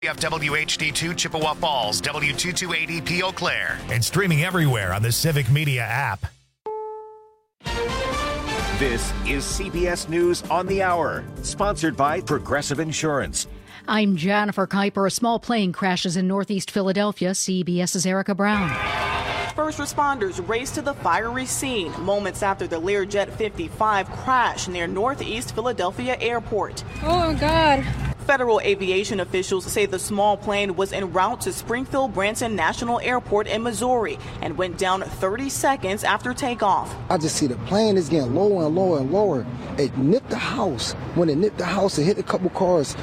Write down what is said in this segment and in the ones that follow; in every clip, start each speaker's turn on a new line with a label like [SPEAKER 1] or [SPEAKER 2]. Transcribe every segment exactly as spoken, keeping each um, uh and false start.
[SPEAKER 1] F W H D two Chippewa Falls, W two two eight zero P Eau Claire, and streaming everywhere on the Civic Media app.
[SPEAKER 2] This is C B S News on the Hour, sponsored by Progressive Insurance.
[SPEAKER 3] I'm Jennifer Kuiper. A small plane crashes in northeast Philadelphia. CBS's Erica Brown.
[SPEAKER 4] First responders raced to the fiery scene moments after the Learjet fifty-five crashed near northeast Philadelphia Airport.
[SPEAKER 5] Oh, God.
[SPEAKER 4] Federal aviation officials say the small plane was en route to Springfield Branson National Airport in Missouri and went down thirty seconds after takeoff.
[SPEAKER 6] I just see the plane is getting lower and lower and lower. It nipped the house. When it nipped the house, it hit a couple cars.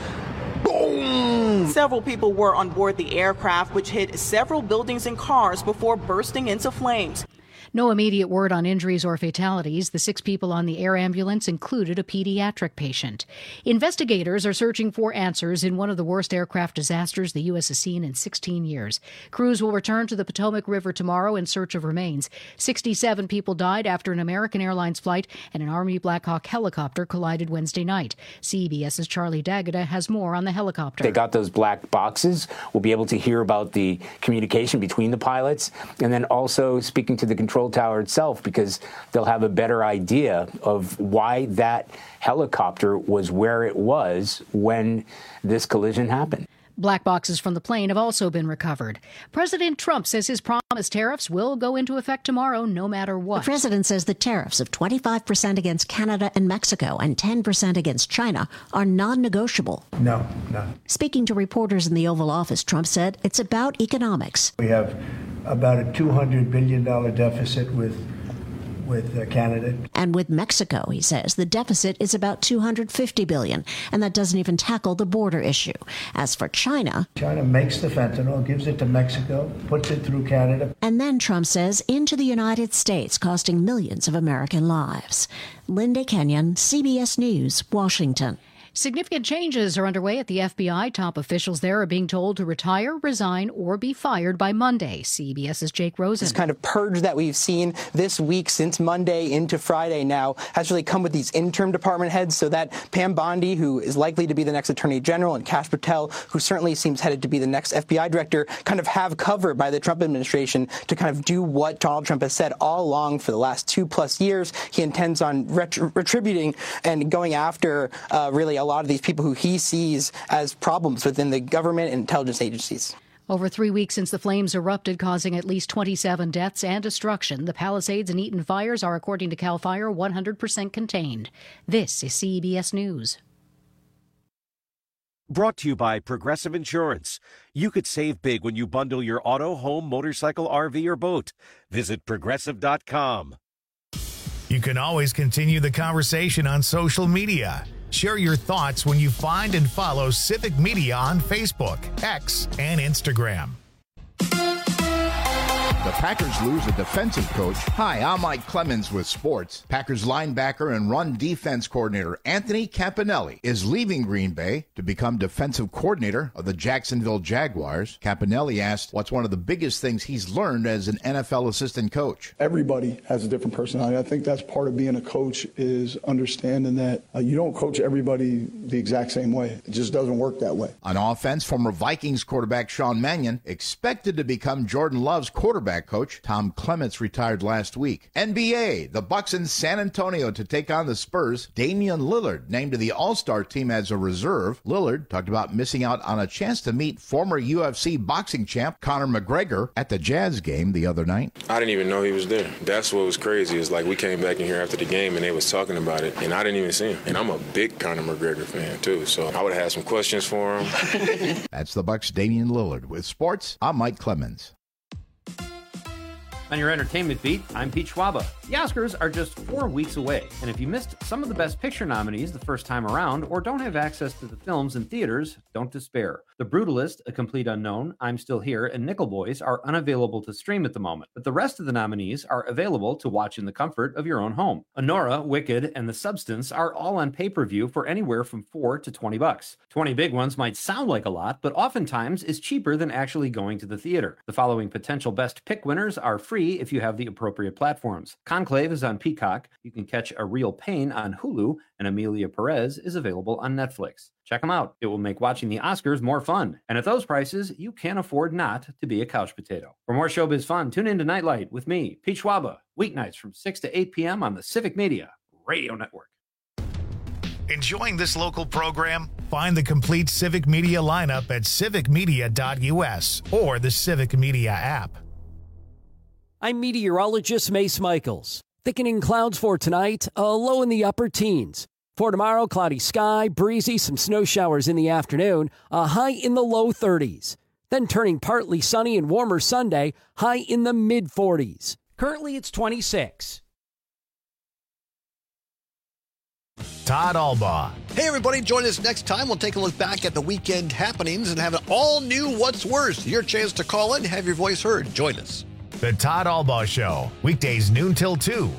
[SPEAKER 6] Boom!
[SPEAKER 4] Several people were on board the aircraft, which hit several buildings and cars before bursting into flames.
[SPEAKER 3] No immediate word on injuries or fatalities. The six people on the air ambulance included a pediatric patient. Investigators are searching for answers in one of the worst aircraft disasters the U S has seen in sixteen years. Crews will return to the Potomac River tomorrow in search of remains. sixty-seven people died after an American Airlines flight and an Army Black Hawk helicopter collided Wednesday night. CBS's Charlie D'Agata has more on the helicopter.
[SPEAKER 7] They got those black boxes. We'll be able to hear about the communication between the pilots, and then also speaking to the control tower itself, because they'll have a better idea of why that helicopter was where it was when this collision happened.
[SPEAKER 3] Black boxes from the plane have also been recovered. President Trump says his promised tariffs will go into effect tomorrow, no matter what.
[SPEAKER 8] The president says the tariffs of twenty-five percent against Canada and Mexico and ten percent against China are non-negotiable.
[SPEAKER 9] No, no.
[SPEAKER 8] Speaking to reporters in the Oval Office, Trump said it's about economics.
[SPEAKER 9] We have about a two hundred billion dollars deficit with with uh, Canada.
[SPEAKER 8] And with Mexico, he says, the deficit is about two hundred fifty billion dollars, and that doesn't even tackle the border issue. As for China...
[SPEAKER 9] China makes the fentanyl, gives it to Mexico, puts it through Canada.
[SPEAKER 8] And then, Trump says, into the United States, costing millions of American lives. Linda Kenyon, C B S News, Washington.
[SPEAKER 3] Significant changes are underway at the F B I. Top officials there are being told to retire, resign, or be fired by Monday. CBS's Jake Rosen.
[SPEAKER 10] This kind of purge that we've seen this week since Monday into Friday now has really come with these interim department heads, so that Pam Bondi, who is likely to be the next Attorney General, and Kash Patel, who certainly seems headed to be the next F B I director, kind of have cover by the Trump administration to kind of do what Donald Trump has said all along for the last two plus years. He intends on retri- retributing and going after uh, really a lot of these people who he sees as problems within the government and intelligence agencies.
[SPEAKER 3] Over three weeks since the flames erupted, causing at least twenty-seven deaths and destruction, the Palisades and Eaton fires are, according to CAL FIRE, one hundred percent contained. This is C B S News.
[SPEAKER 2] Brought to you by Progressive Insurance. You could save big when you bundle your auto, home, motorcycle, R V, or boat. Visit Progressive dot com.
[SPEAKER 1] You can always continue the conversation on social media. Share your thoughts when you find and follow Civic Media on Facebook, X, and Instagram.
[SPEAKER 11] The Packers lose a defensive coach. Hi, I'm Mike Clemens with sports. Packers linebacker and run defense coordinator Anthony Campanelli is leaving Green Bay to become defensive coordinator of the Jacksonville Jaguars. Campanelli asked what's one of the biggest things he's learned as an N F L assistant coach.
[SPEAKER 12] Everybody has a different personality. I think that's part of being a coach, is understanding that uh, you don't coach everybody the exact same way. It just doesn't work that way.
[SPEAKER 11] On offense, former Vikings quarterback Sean Mannion expected to become Jordan Love's quarterback coach. Tom Clements retired last week. N B A, the Bucks in San Antonio to take on the Spurs. Damian Lillard named to the All-Star team as a reserve. Lillard talked about missing out on a chance to meet former U F C boxing champ Conor McGregor at the Jazz game the other night.
[SPEAKER 13] I didn't even know he was there. That's what was crazy. Is like we came back in here after the game and they was talking about it, and I didn't even see him. And I'm a big Conor McGregor fan too, so I would have had some questions for him.
[SPEAKER 11] That's the Bucks' Damian Lillard. With sports, I'm Mike Clemens.
[SPEAKER 14] On your entertainment beat, I'm Pete Schwaba. The Oscars are just four weeks away, and if you missed some of the Best Picture nominees the first time around or don't have access to the films in theaters, don't despair. The Brutalist, A Complete Unknown, I'm Still Here, and Nickel Boys are unavailable to stream at the moment, but the rest of the nominees are available to watch in the comfort of your own home. Honora, Wicked, and The Substance are all on pay-per-view for anywhere from four to twenty bucks. twenty big ones might sound like a lot, but oftentimes is cheaper than actually going to the theater. The following potential Best Pick winners are free free if you have the appropriate platforms. Conclave is on Peacock. You can catch A Real Pain on Hulu, and Amelia Perez is available on Netflix. Check them out. It will make watching the Oscars more fun. And at those prices, you can't afford not to be a couch potato. For more showbiz fun, tune in to Nightlight with me, Pete Schwaba, weeknights from six to eight p.m. on the Civic Media Radio Network.
[SPEAKER 1] Enjoying this local program? Find the complete Civic Media lineup at civic media dot u s or the Civic Media app.
[SPEAKER 5] I'm meteorologist Mace Michaels. Thickening clouds for tonight, a low in the upper teens. For tomorrow, cloudy sky, breezy, some snow showers in the afternoon, a high in the low thirties. Then turning partly sunny and warmer Sunday, high in the mid forties. Currently, it's twenty-six.
[SPEAKER 1] Todd Albaugh.
[SPEAKER 15] Hey, everybody, join us next time. We'll take a look back at the weekend happenings and have an all-new What's Worse. Your chance to call in, have your voice heard. Join us.
[SPEAKER 1] The Todd Albaugh Show, weekdays noon till two.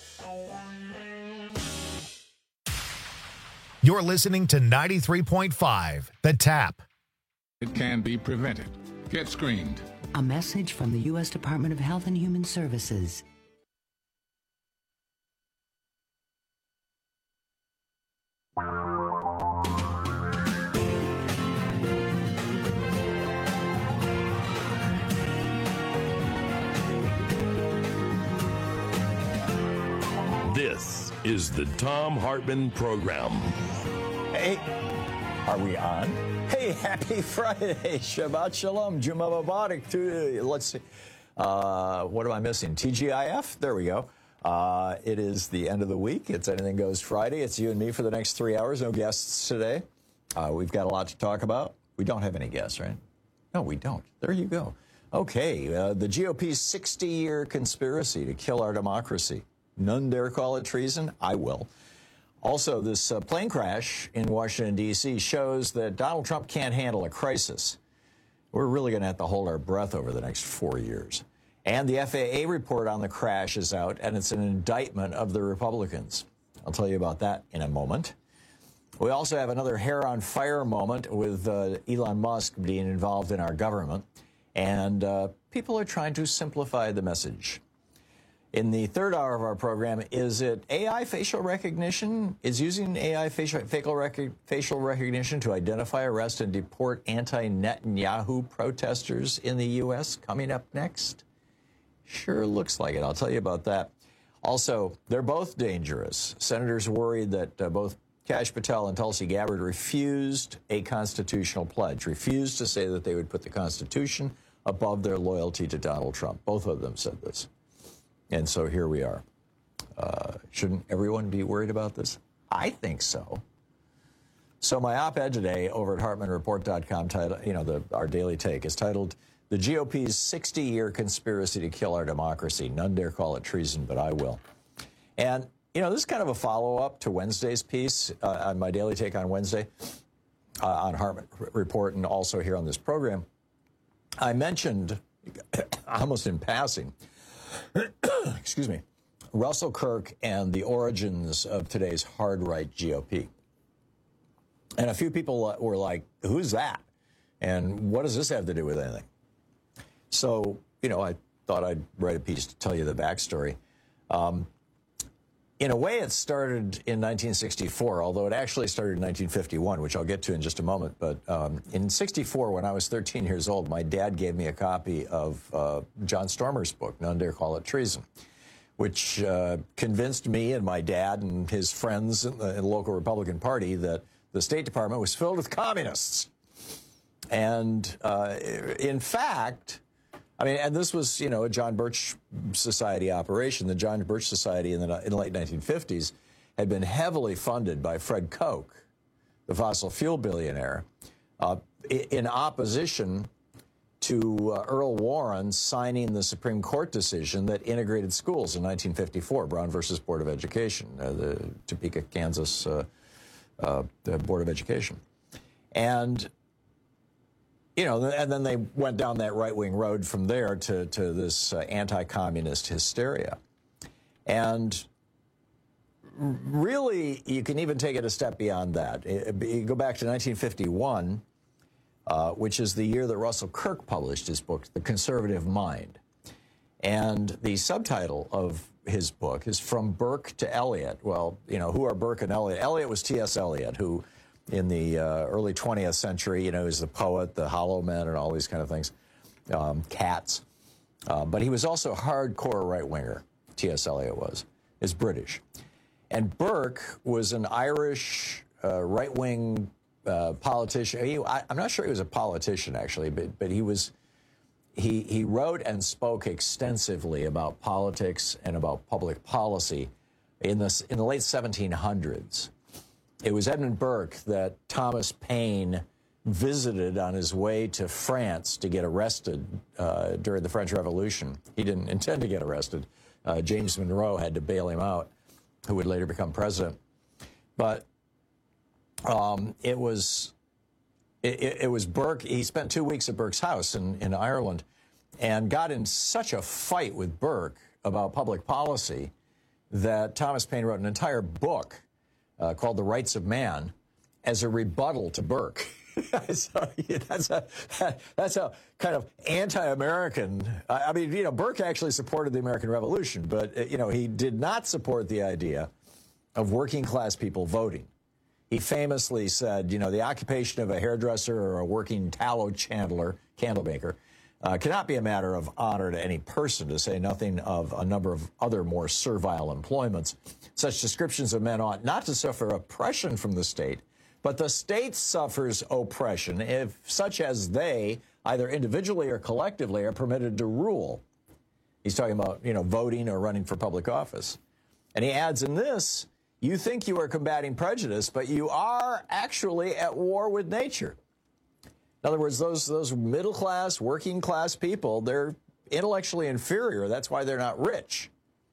[SPEAKER 1] You're listening to ninety-three point five, The Tap.
[SPEAKER 16] It can be prevented. Get screened.
[SPEAKER 17] A message from the U S Department of Health and Human Services.
[SPEAKER 18] This is the Thom Hartmann Program.
[SPEAKER 19] Hey, are we on? Hey, happy Friday. Shabbat Shalom. Juma Mubarak. To, let's see. Uh, what am I missing? T G I F? There we go. Uh, it is the end of the week. It's Anything Goes Friday. It's you and me for the next three hours. No guests today. Uh, we've got a lot to talk about. We don't have any guests, right? No, we don't. There you go. Okay, uh, the G O P's sixty-year conspiracy to kill our democracy. None dare call it treason. I will. Also, this uh, plane crash in Washington, D C shows that Donald Trump can't handle a crisis. We're really going to have to hold our breath over the next four years. And the F A A report on the crash is out, and it's an indictment of the Republicans. I'll tell you about that in a moment. We also have another hair on fire moment with uh, Elon Musk being involved in our government. And uh, people are trying to simplify the message. In the third hour of our program, is it A I facial recognition? Is using A I facial, facial, rec facial recognition to identify, arrest, and deport anti-Netanyahu protesters in the U S coming up next? Sure looks like it. I'll tell you about that. Also, they're both dangerous. Senators worried that uh, both Kash Patel and Tulsi Gabbard refused a constitutional pledge, refused to say that they would put the Constitution above their loyalty to Donald Trump. Both of them said this. And so here we are. Uh, shouldn't everyone be worried about this? I think so. So my op-ed today over at Hartmann Report dot com, title, you know, the, our daily take, is titled, "The G O P's sixty-year Conspiracy to Kill Our Democracy. None dare call it treason, but I will." And, you know, this is kind of a follow-up to Wednesday's piece uh, on my daily take on Wednesday uh, on Hartmann Report and also here on this program. I mentioned, almost in passing, excuse me, Russell Kirk and the origins of today's hard-right G O P. And a few people were like, who's that? And what does this have to do with anything? So, you know, I thought I'd write a piece to tell you the backstory. Um, in a way, it started in nineteen sixty-four, although it actually started in nineteen fifty-one, which I'll get to in just a moment. But um, in sixty-four, when I was thirteen years old, my dad gave me a copy of uh, John Stormer's book, None Dare Call It Treason, which uh, convinced me and my dad and his friends in the, in the local Republican Party that the State Department was filled with communists. And uh, in fact, I mean, and this was, you know, a John Birch Society operation. The John Birch Society in the, in the late nineteen fifties had been heavily funded by Fred Koch, the fossil fuel billionaire, uh, in opposition to uh, Earl Warren signing the Supreme Court decision that integrated schools in nineteen fifty-four, Brown versus Board of Education, uh, the Topeka, Kansas uh, uh, the Board of Education. And you know, and then they went down that right-wing road from there to, to this uh, anti-communist hysteria. And really, you can even take it a step beyond that. You go back to nineteen fifty-one, uh, which is the year that Russell Kirk published his book, The Conservative Mind. And the subtitle of his book is From Burke to Eliot. Well, you know, who are Burke and Eliot? Eliot was T S Eliot, who in the uh, early twentieth century, you know, is the poet, the Hollow Men, and all these kind of things, um, Cats. Uh, but he was also a hardcore right-winger, T S Eliot was, is British. And Burke was an Irish uh, right-wing uh, politician. He, I, I'm not sure he was a politician, actually, but, but he was... He, he wrote and spoke extensively about politics and about public policy in, this, in the late seventeen hundreds. It was Edmund Burke that Thomas Paine visited on his way to France to get arrested uh, during the French Revolution. He didn't intend to get arrested. Uh, James Monroe had to bail him out, who would later become president. But um, it was... It, it was Burke. He spent two weeks at Burke's house in, in Ireland and got in such a fight with Burke about public policy that Thomas Paine wrote an entire book uh, called The Rights of Man as a rebuttal to Burke. So, yeah, that's a that, that's a kind of anti-American. I, I mean, you know, Burke actually supported the American Revolution, but, uh, you know, he did not support the idea of working class people voting. He famously said, you know, the occupation of a hairdresser or a working tallow chandler, candle maker, uh, cannot be a matter of honor to any person, to say nothing of a number of other more servile employments. Such descriptions of men ought not to suffer oppression from the state, but the state suffers oppression if such as they, either individually or collectively, are permitted to rule. He's talking about, you know, voting or running for public office. And he adds in this, you think you are combating prejudice, but you are actually at war with nature. In other words, those, those middle-class, working-class people, they're intellectually inferior. That's why they're not rich.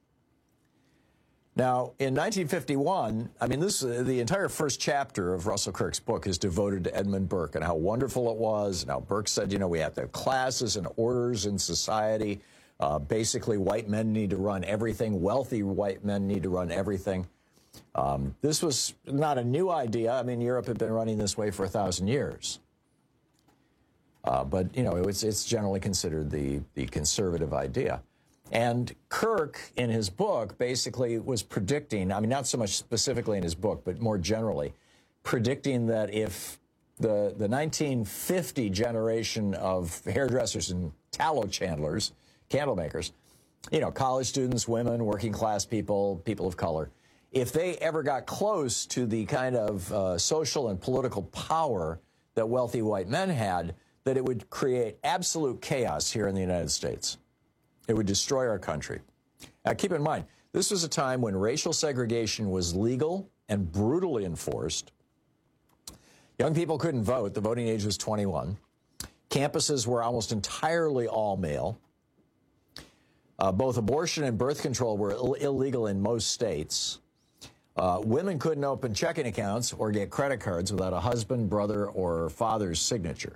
[SPEAKER 19] Now, in nineteen fifty-one, I mean, this the entire first chapter of Russell Kirk's book is devoted to Edmund Burke and how wonderful it was, and how Burke said, you know, we have to have classes and orders in society. Uh, basically, white men need to run everything. Wealthy white men need to run everything. Um, this was not a new idea. I mean, Europe had been running this way for a thousand years. Uh, but, you know, it's, it's generally considered the, the conservative idea. And Kirk, in his book, basically was predicting, I mean, not so much specifically in his book, but more generally, predicting that if the, the nineteen fifty generation of hairdressers and tallow chandlers, candle makers, you know, college students, women, working class people, people of color, if they ever got close to the kind of uh, social and political power that wealthy white men had, that it would create absolute chaos here in the United States. It would destroy our country. Now, keep in mind, this was a time when racial segregation was legal and brutally enforced. Young people couldn't vote. The voting age was twenty-one. Campuses were almost entirely all male. Uh, both abortion and birth control were Ill- illegal in most states. Uh, women couldn't open checking accounts or get credit cards without a husband, brother, or father's signature.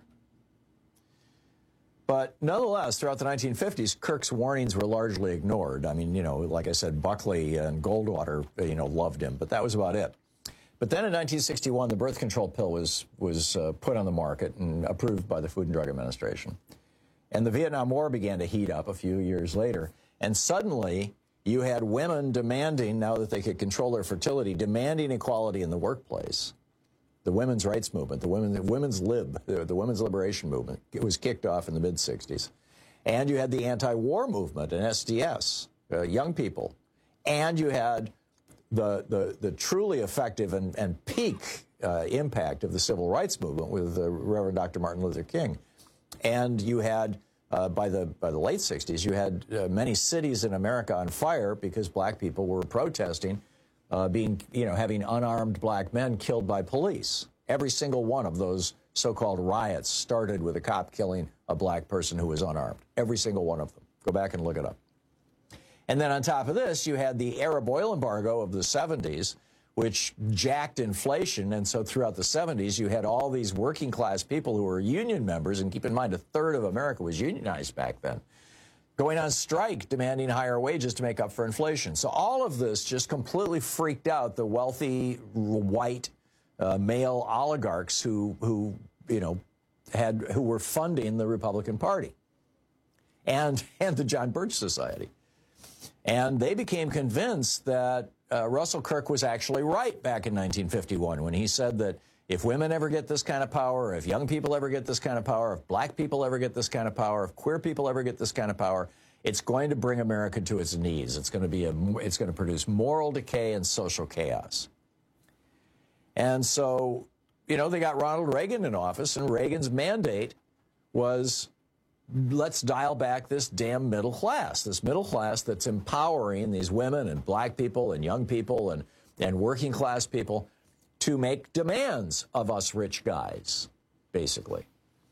[SPEAKER 19] But nonetheless, throughout the nineteen fifties, Kirk's warnings were largely ignored. I mean, you know, like I said, Buckley and Goldwater, you know, loved him, but that was about it. But then in nineteen sixty-one, the birth control pill was, was uh, put on the market and approved by the Food and Drug Administration. And the Vietnam War began to heat up a few years later. And suddenly, you had women demanding, now that they could control their fertility, demanding equality in the workplace. The women's rights movement, the, women, the women's lib, the, the women's liberation movement, it was kicked off in the mid-sixties. And you had the anti-war movement and S D S, uh, young people. And you had the, the, the truly effective and, and peak uh, impact of the civil rights movement with uh, Reverend Doctor Martin Luther King. And you had, uh, by the by the late sixties, you had uh, many cities in America on fire because black people were protesting, uh, being, you know, having unarmed black men killed by police. Every single one of those so-called riots started with a cop killing a black person who was unarmed. Every single one of them. Go back and look it up. And then on top of this, you had the Arab oil embargo of the seventies, which jacked inflation. And so throughout the seventies, you had all these working class people who were union members, and keep in mind, a third of America was unionized back then, going on strike, demanding higher wages to make up for inflation. So all of this just completely freaked out the wealthy, white, uh, male oligarchs who, who, you know, had, who were funding the Republican Party. and, and the John Birch Society. And they became convinced that uh, Russell Kirk was actually right back in nineteen fifty-one when he said that if women ever get this kind of power, if young people ever get this kind of power, if black people ever get this kind of power, if queer people ever get this kind of power, it's going to bring America to its knees. It's going to be a, it's going to produce moral decay and social chaos. And so, you know, they got Ronald Reagan in office, and Reagan's mandate was, let's dial back this damn middle class, this middle class that's empowering these women and black people and young people and, and working class people to make demands of us rich guys, basically.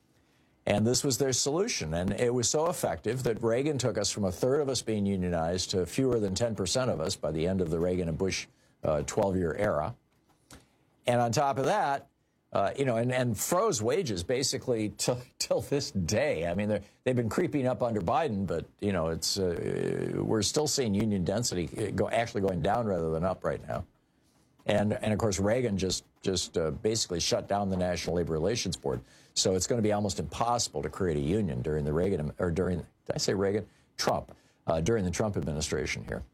[SPEAKER 19] And this was their solution. And it was so effective that Reagan took us from a third of us being unionized to fewer than ten percent of us by the end of the Reagan and Bush uh, twelve-year era. And on top of that, uh, you know, and, and froze wages basically till, till this day. I mean, they've been creeping up under Biden, but, you know, it's uh, we're still seeing union density go, actually going down rather than up right now. And, and of course, Reagan just, just uh, basically shut down the National Labor Relations Board. So it's going to be almost impossible to create a union during the Reagan, or during, did I say Reagan? Trump, uh, during the Trump administration here.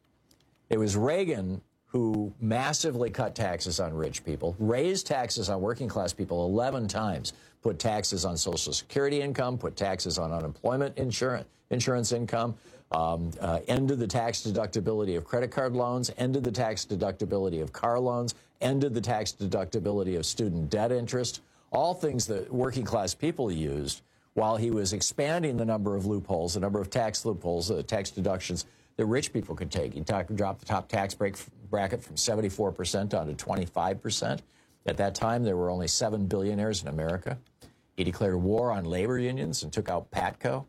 [SPEAKER 19] It was Reagan who massively cut taxes on rich people, raised taxes on working class people eleven times, put taxes on Social Security income, put taxes on unemployment insurance, insurance income, um, uh, ended the tax deductibility of credit card loans, ended the tax deductibility of car loans, ended the tax deductibility of student debt interest, all things that working class people used while he was expanding the number of loopholes, the number of tax loopholes, the tax deductions that rich people could take. He talked, dropped the top tax break, bracket from seventy-four percent down to twenty-five percent. At that time, there were only seven billionaires in America. He declared war on labor unions and took out PATCO.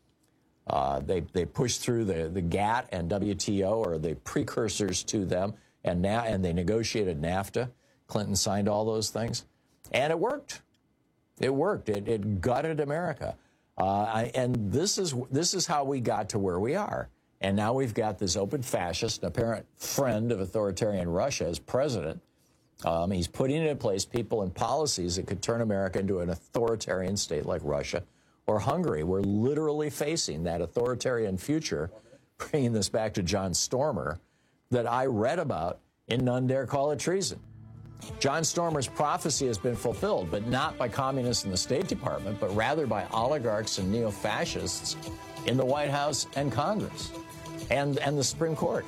[SPEAKER 19] Uh, they, they pushed through the, the G A T t and W T O, or the precursors to them, and, now, and they negotiated NAFTA. Clinton signed all those things. And it worked. It worked. It, it gutted America. Uh, I, and this is, this is how we got to where we are. And now we've got this open fascist, an apparent friend of authoritarian Russia as president. Um, he's putting in place people and policies that could turn America into an authoritarian state like Russia or Hungary. We're literally facing that authoritarian future, bringing this back to John Stormer, that I read about in None Dare Call It Treason. John Stormer's prophecy has been fulfilled, but not by communists in the State Department, but rather by oligarchs and neo-fascists in the White House and Congress. And, and the Supreme Court.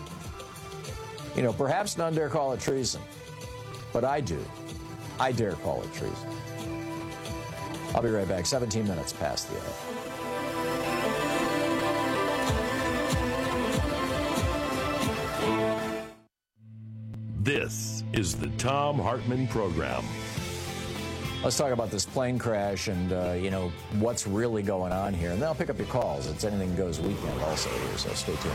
[SPEAKER 19] You know, perhaps none dare call it treason, but I do. I dare call it treason. I'll be right back, seventeen minutes past the hour.
[SPEAKER 18] This is the Thom Hartmann Program.
[SPEAKER 19] Let's talk about this plane crash and, uh, you know, what's really going on here. And then I'll pick up your calls. It's Anything Goes weekend also here, so stay tuned.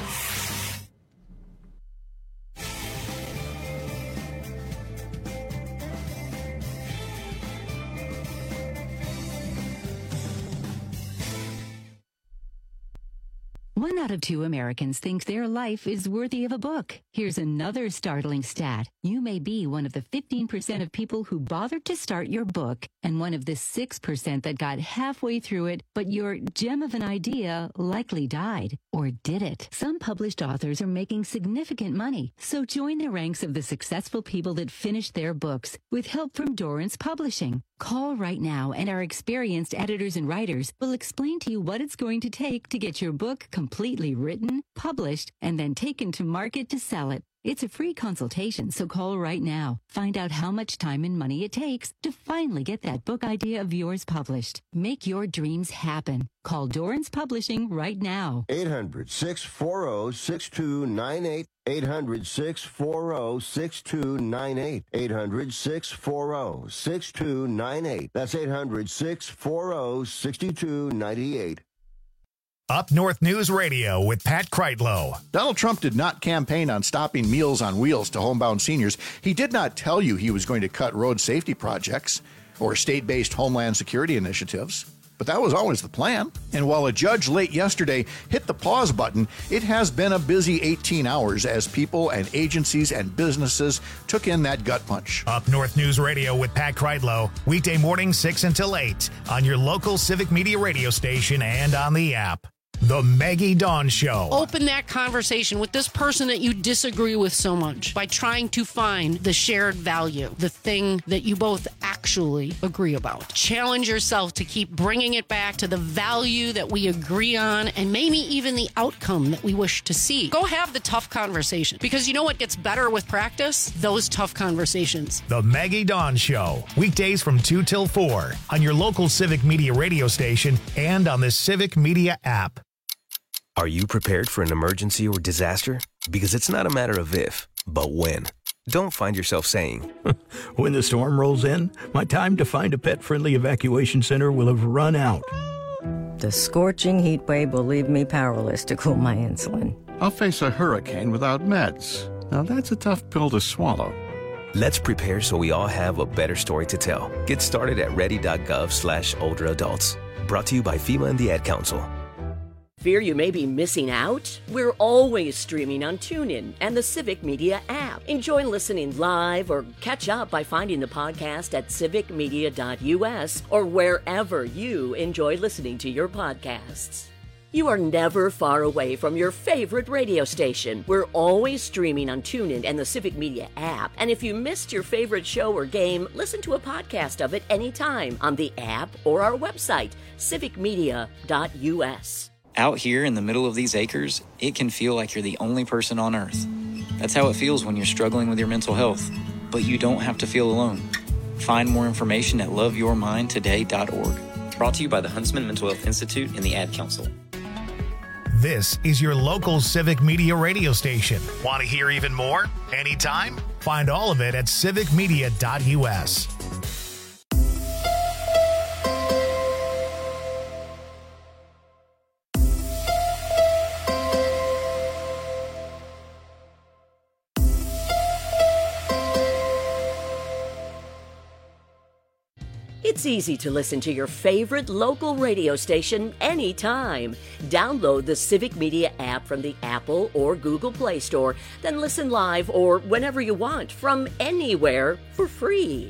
[SPEAKER 17] One out of two Americans think their life is worthy of a book. Here's another startling stat. You may be one of the fifteen percent of people who bothered to start your book, and one of the six percent that got halfway through it, but your gem of an idea likely died. Or did it? Some published authors are making significant money, so join the ranks of the successful people that finished their books with help from Dorrance Publishing. Call right now, and our experienced editors and writers will explain to you what it's going to take to get your book completely written, published, and then taken to market to sell it. It's a free consultation, so call right now. Find out how much time and money it takes to finally get that book idea of yours published. Make your dreams happen. Call Dorrance Publishing right now.
[SPEAKER 20] eight hundred, six four zero, six two nine eight. eight hundred, six four zero, six two nine eight. eight hundred, six four zero, six two nine eight. That's eight hundred, six four zero, six two nine eight.
[SPEAKER 1] Up North News Radio with Pat Kreitlow.
[SPEAKER 21] Donald Trump did not campaign on stopping Meals on Wheels to homebound seniors. He did not tell you he was going to cut road safety projects or state-based homeland security initiatives. but that was always the plan. And while a judge late yesterday hit the pause button, it has been a busy eighteen hours as people and agencies and businesses took in that gut punch.
[SPEAKER 1] Up North News Radio with Pat Kreitlow, weekday morning six until eight on your local Civic Media radio station and on the app. The Maggie Dawn Show.
[SPEAKER 6] Open that conversation with this person that you disagree with so much by trying to find the shared value, the thing that you both actually agree about. Challenge yourself to keep bringing it back to the value that we agree on and maybe even the outcome that we wish to see. Go have the tough conversation, because you know what gets better with practice? Those tough conversations.
[SPEAKER 1] The Maggie Dawn Show. Weekdays from two till four on your local Civic Media radio station and on the Civic Media app.
[SPEAKER 22] Are you prepared for an emergency or disaster? Because it's not a matter of if, but when. Don't find yourself saying,
[SPEAKER 23] when the storm rolls in, my time to find a pet-friendly evacuation center will have run out.
[SPEAKER 24] The scorching heat wave will leave me powerless to cool my insulin.
[SPEAKER 25] I'll face a hurricane without meds. Now that's a tough pill to swallow.
[SPEAKER 22] Let's prepare so we all have a better story to tell. Get started at ready.gov slash older adults. Brought to you by FEMA and the Ad Council.
[SPEAKER 26] Fear you may be missing out? We're always streaming on TuneIn and the Civic Media app. Enjoy listening live or catch up by finding the podcast at civic media dot u s or wherever you enjoy listening to your podcasts. You are never far away from your favorite radio station. We're always streaming on TuneIn and the Civic Media app. And if you missed your favorite show or game, listen to a podcast of it anytime on the app or our website, civic media dot u s.
[SPEAKER 27] Out here in the middle of these acres, it can feel like you're the only person on Earth. That's how it feels when you're struggling with your mental health. But you don't have to feel alone. Find more information at love your mind today dot org. Brought to you by the Huntsman Mental Health Institute and the Ad Council.
[SPEAKER 1] This is your local Civic Media radio station. Want to hear even more? Anytime? Find all of it at civic media dot u s.
[SPEAKER 26] It's easy to listen to your favorite local radio station anytime. Download the Civic Media app from the Apple or Google Play Store, then listen live or whenever you want from anywhere for free.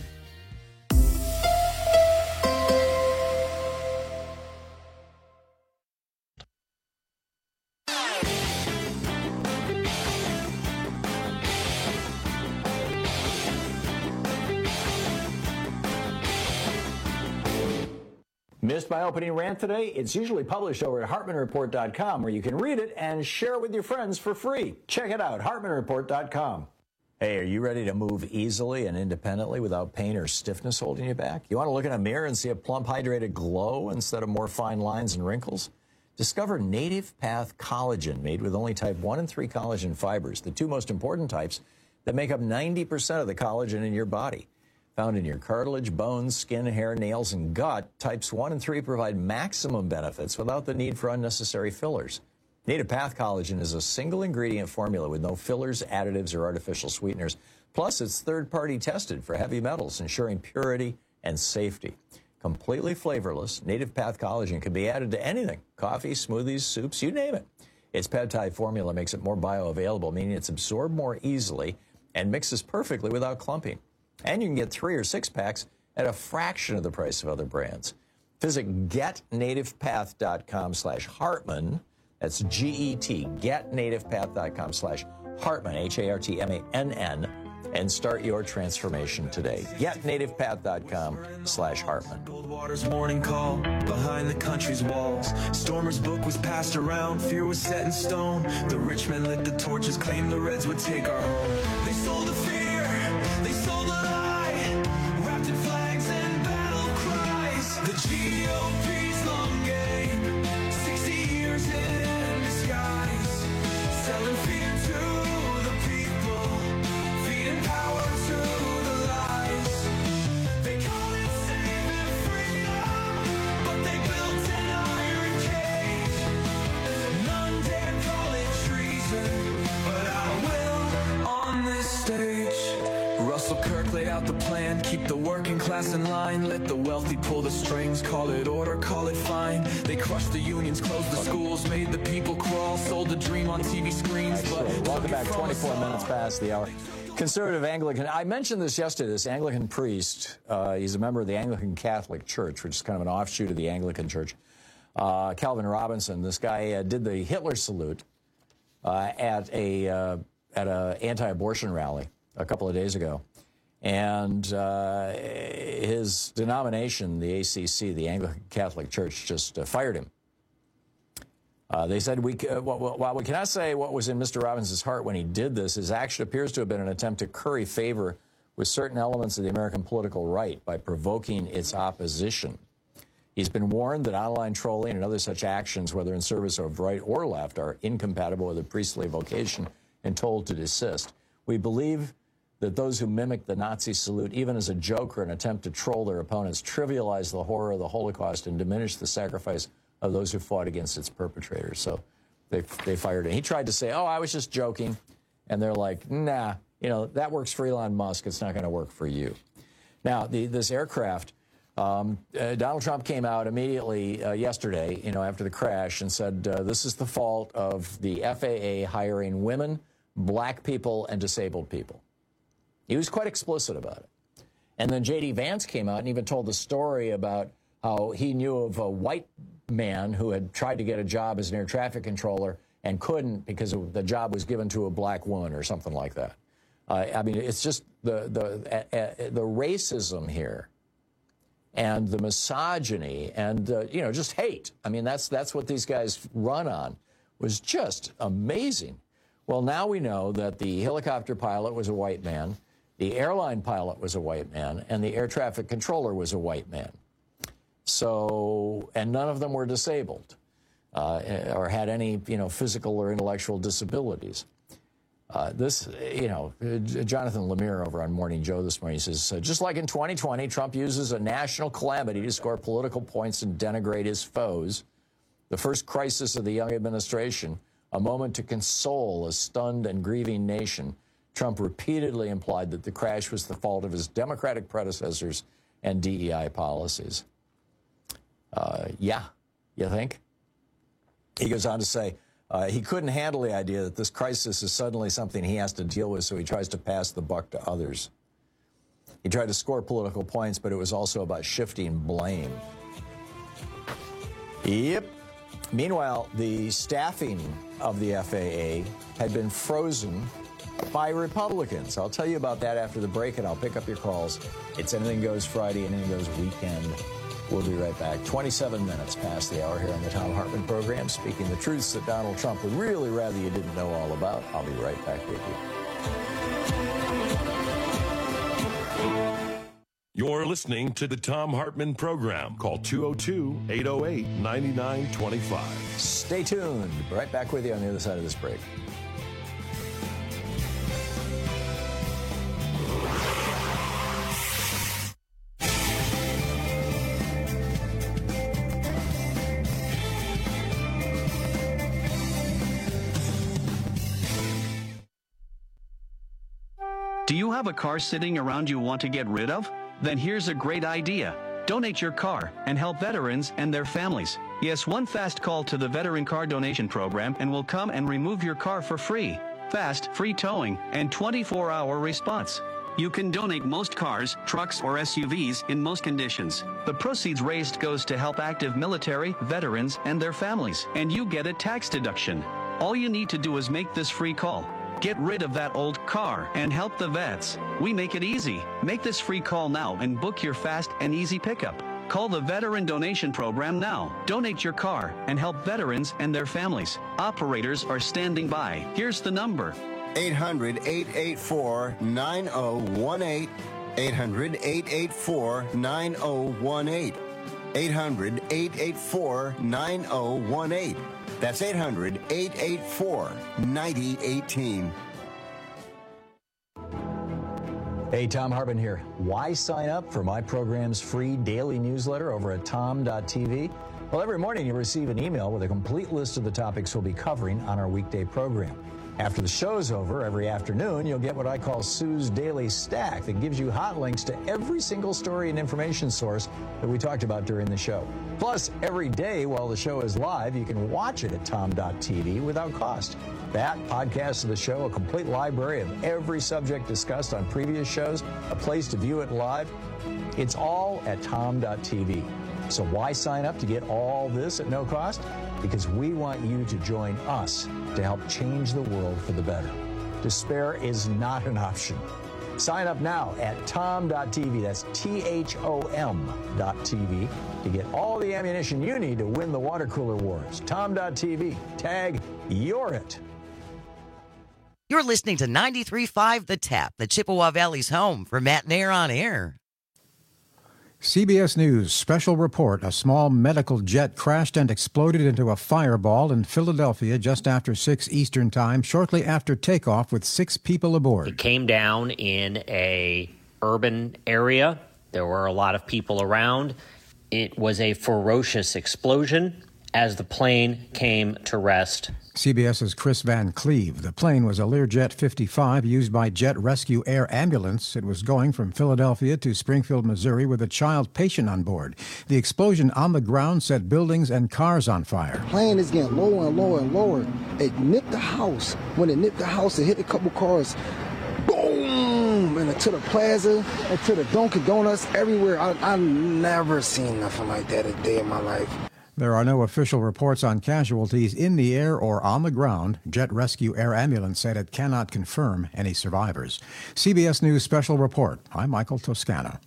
[SPEAKER 19] Missed my opening rant today? It's usually published over at hartman report dot com, where you can read it and share it with your friends for free. Check it out, hartman report dot com. Hey, are you ready to move easily and independently without pain or stiffness holding you back? You want to look in a mirror and see a plump, hydrated glow instead of more fine lines and wrinkles? Discover Native Path Collagen, made with only type one and three collagen fibers, the two most important types that make up ninety percent of the collagen in your body. Found in your cartilage, bones, skin, hair, nails, and gut, types one and three provide maximum benefits without the need for unnecessary fillers. Native Path Collagen is a single ingredient formula with no fillers, additives, or artificial sweeteners. Plus, it's third-party tested for heavy metals, ensuring purity and safety. Completely flavorless, Native Path Collagen can be added to anything: coffee, smoothies, soups, you name it. Its peptide formula makes it more bioavailable, meaning it's absorbed more easily and mixes perfectly without clumping. And you can get three or six packs at a fraction of the price of other brands. Visit get native path dot com slash Hartman. That's G E T, get native path dot com slash Hartman, H A R T M A N N, and start your transformation today. get native path dot com slash Hartman.
[SPEAKER 28] Goldwater's morning call behind the country's walls. Stormer's book was passed around, fear was set in stone. The rich men lit the torches, claimed the Reds would take our home. They sold the fear, they sold the lie, wrapped in flags and battle cries. The G O P's long game, sixty years in disguise, selling fear to the people, feeding power to the lies. They call it saving freedom, but they built an iron cage. None dare call it treason, but I will on this stage. Russell Kirk laid out the plan, keep the working class class in line. Let the wealthy pull the strings, call it order, call it fine. They crushed the unions, closed the schools, made the people crawl, sold the dream on T V screens. But
[SPEAKER 19] welcome back, twenty-four minutes past the hour. Conservative Anglican, I mentioned this yesterday, this Anglican priest, uh, he's a member of the Anglican Catholic Church, which is kind of an offshoot of the Anglican Church. Uh, Calvin Robinson, this guy uh, did the Hitler salute uh, at a uh, at a anti-abortion rally a couple of days ago. And uh, his denomination, the A C C, the Anglican Catholic Church, just uh, fired him. Uh, they said, we, uh, while we cannot say what was in Mister Robinson's heart when he did this, his action appears to have been an attempt to curry favor with certain elements of the American political right by provoking its opposition. He's been warned that online trolling and other such actions, whether in service of right or left, are incompatible with a priestly vocation and told to desist. We believe that those who mimic the Nazi salute, even as a joke or an attempt to troll their opponents, trivialize the horror of the Holocaust and diminish the sacrifice of those who fought against its perpetrators. So they they fired him. He tried to say, oh, I was just joking. And they're like, nah, you know, that works for Elon Musk. It's not going to work for you. Now, the, this aircraft, um, uh, Donald Trump came out immediately uh, yesterday, you know, after the crash and said, uh, this is the fault of the F A A hiring women, black people, and disabled people. He was quite explicit about it. And then J D Vance came out and even told the story about how he knew of a white man who had tried to get a job as an air traffic controller and couldn't because the job was given to a black woman or something like that. Uh, I mean, it's just the, the, uh, the racism here and the misogyny and, uh, you know, just hate. I mean, that's, that's what these guys run on, was just amazing. Well, now we know that the helicopter pilot was a white man, the airline pilot was a white man, and the air traffic controller was a white man. So, and none of them were disabled uh, or had any, you know, physical or intellectual disabilities. Uh, this, you know, Jonathan Lemire over on Morning Joe this morning says, just like in twenty twenty, Trump uses a national calamity to score political points and denigrate his foes. The first crisis of the young administration, a moment to console a stunned and grieving nation, Trump repeatedly implied that the crash was the fault of his Democratic predecessors and D E I policies. Uh, yeah, you think? He goes on to say, uh, he couldn't handle the idea that this crisis is suddenly something he has to deal with, so he tries to pass the buck to others. He tried to score political points, but it was also about shifting blame. Yep. Meanwhile, the staffing of the F A A had been frozen by Republicans. I'll tell you about that after the break, and I'll pick up your calls. It's Anything Goes Friday, Anything Goes Weekend. We'll be right back. twenty-seven minutes past the hour here on the Thom Hartmann program, speaking the truths that Donald Trump would really rather you didn't know all about. I'll be right back with
[SPEAKER 18] you. You're listening to the Thom Hartmann program. Call two oh two, eight oh eight, nine nine two five.
[SPEAKER 19] Stay tuned. Right back with you on the other side of this break.
[SPEAKER 2] Do you have a car sitting around you want to get rid of? Then here's a great idea. Donate your car and help veterans and their families. Yes, one fast call to the Veteran Car Donation Program and we'll come and remove your car for free. Fast, free towing, and twenty-four hour response. You can donate most cars, trucks, or S U Vs in most conditions. The proceeds raised goes to help active military, veterans, and their families, and you get a tax deduction. All you need to do is make this free call. Get rid of that old car and help the vets. We make it easy. Make this free call now and book your fast and easy pickup. Call the Veteran Donation Program now. Donate your car and help veterans and their families. Operators are standing by. Here's the number.
[SPEAKER 20] eight hundred, eight eight four, nine oh one eight. eight hundred, eight eight four, nine oh one eight. eight hundred, eight eight four, nine oh one eight. That's eight hundred, eight eight four, nine oh one eight.
[SPEAKER 19] Hey, Thom Hartmann here. Why sign up for my program's free daily newsletter over at tom dot t v? Well, every morning you receive an email with a complete list of the topics we'll be covering on our weekday program. After the show's over, every afternoon, you'll get what I call Sue's Daily Stack that gives you hot links to every single story and information source that we talked about during the show. Plus, every day while the show is live, you can watch it at tom dot t v without cost. That, podcasts of the show, a complete library of every subject discussed on previous shows, a place to view it live. It's all at tom dot t v. So why sign up to get all this at no cost? Because we want you to join us to help change the world for the better. Despair is not an option. Sign up now at tom dot t v, that's T H O M dot T V, to get all the ammunition you need to win the water cooler wars. tom dot t v, tag You're It.
[SPEAKER 3] You're listening to ninety-three point five The Tap, the Chippewa Valley's home for Matt Nair on Air.
[SPEAKER 4] C B S News special report. A small medical jet crashed and exploded into a fireball in Philadelphia just after six Eastern Time, shortly after takeoff with six people aboard.
[SPEAKER 7] It came down in a urban area. There were a lot of people around. It was a ferocious explosion as the plane came to rest.
[SPEAKER 4] CBS's Chris Van Cleve. The plane was a Learjet fifty-five used by Jet Rescue Air Ambulance. It was going from Philadelphia to Springfield, Missouri with a child patient on board. The explosion on the ground set buildings and cars on fire.
[SPEAKER 8] The plane is getting lower and lower and lower. It nipped the house. When it nipped the house, it hit a couple cars. Boom! And to the plaza, and to the Dunkin' Donuts, everywhere. I, I've never seen nothing like that a day in my life.
[SPEAKER 4] There are no official reports on casualties in the air or on the ground. Jet Rescue Air Ambulance said it cannot confirm any survivors. C B S News Special Report. I'm Michael Toscano.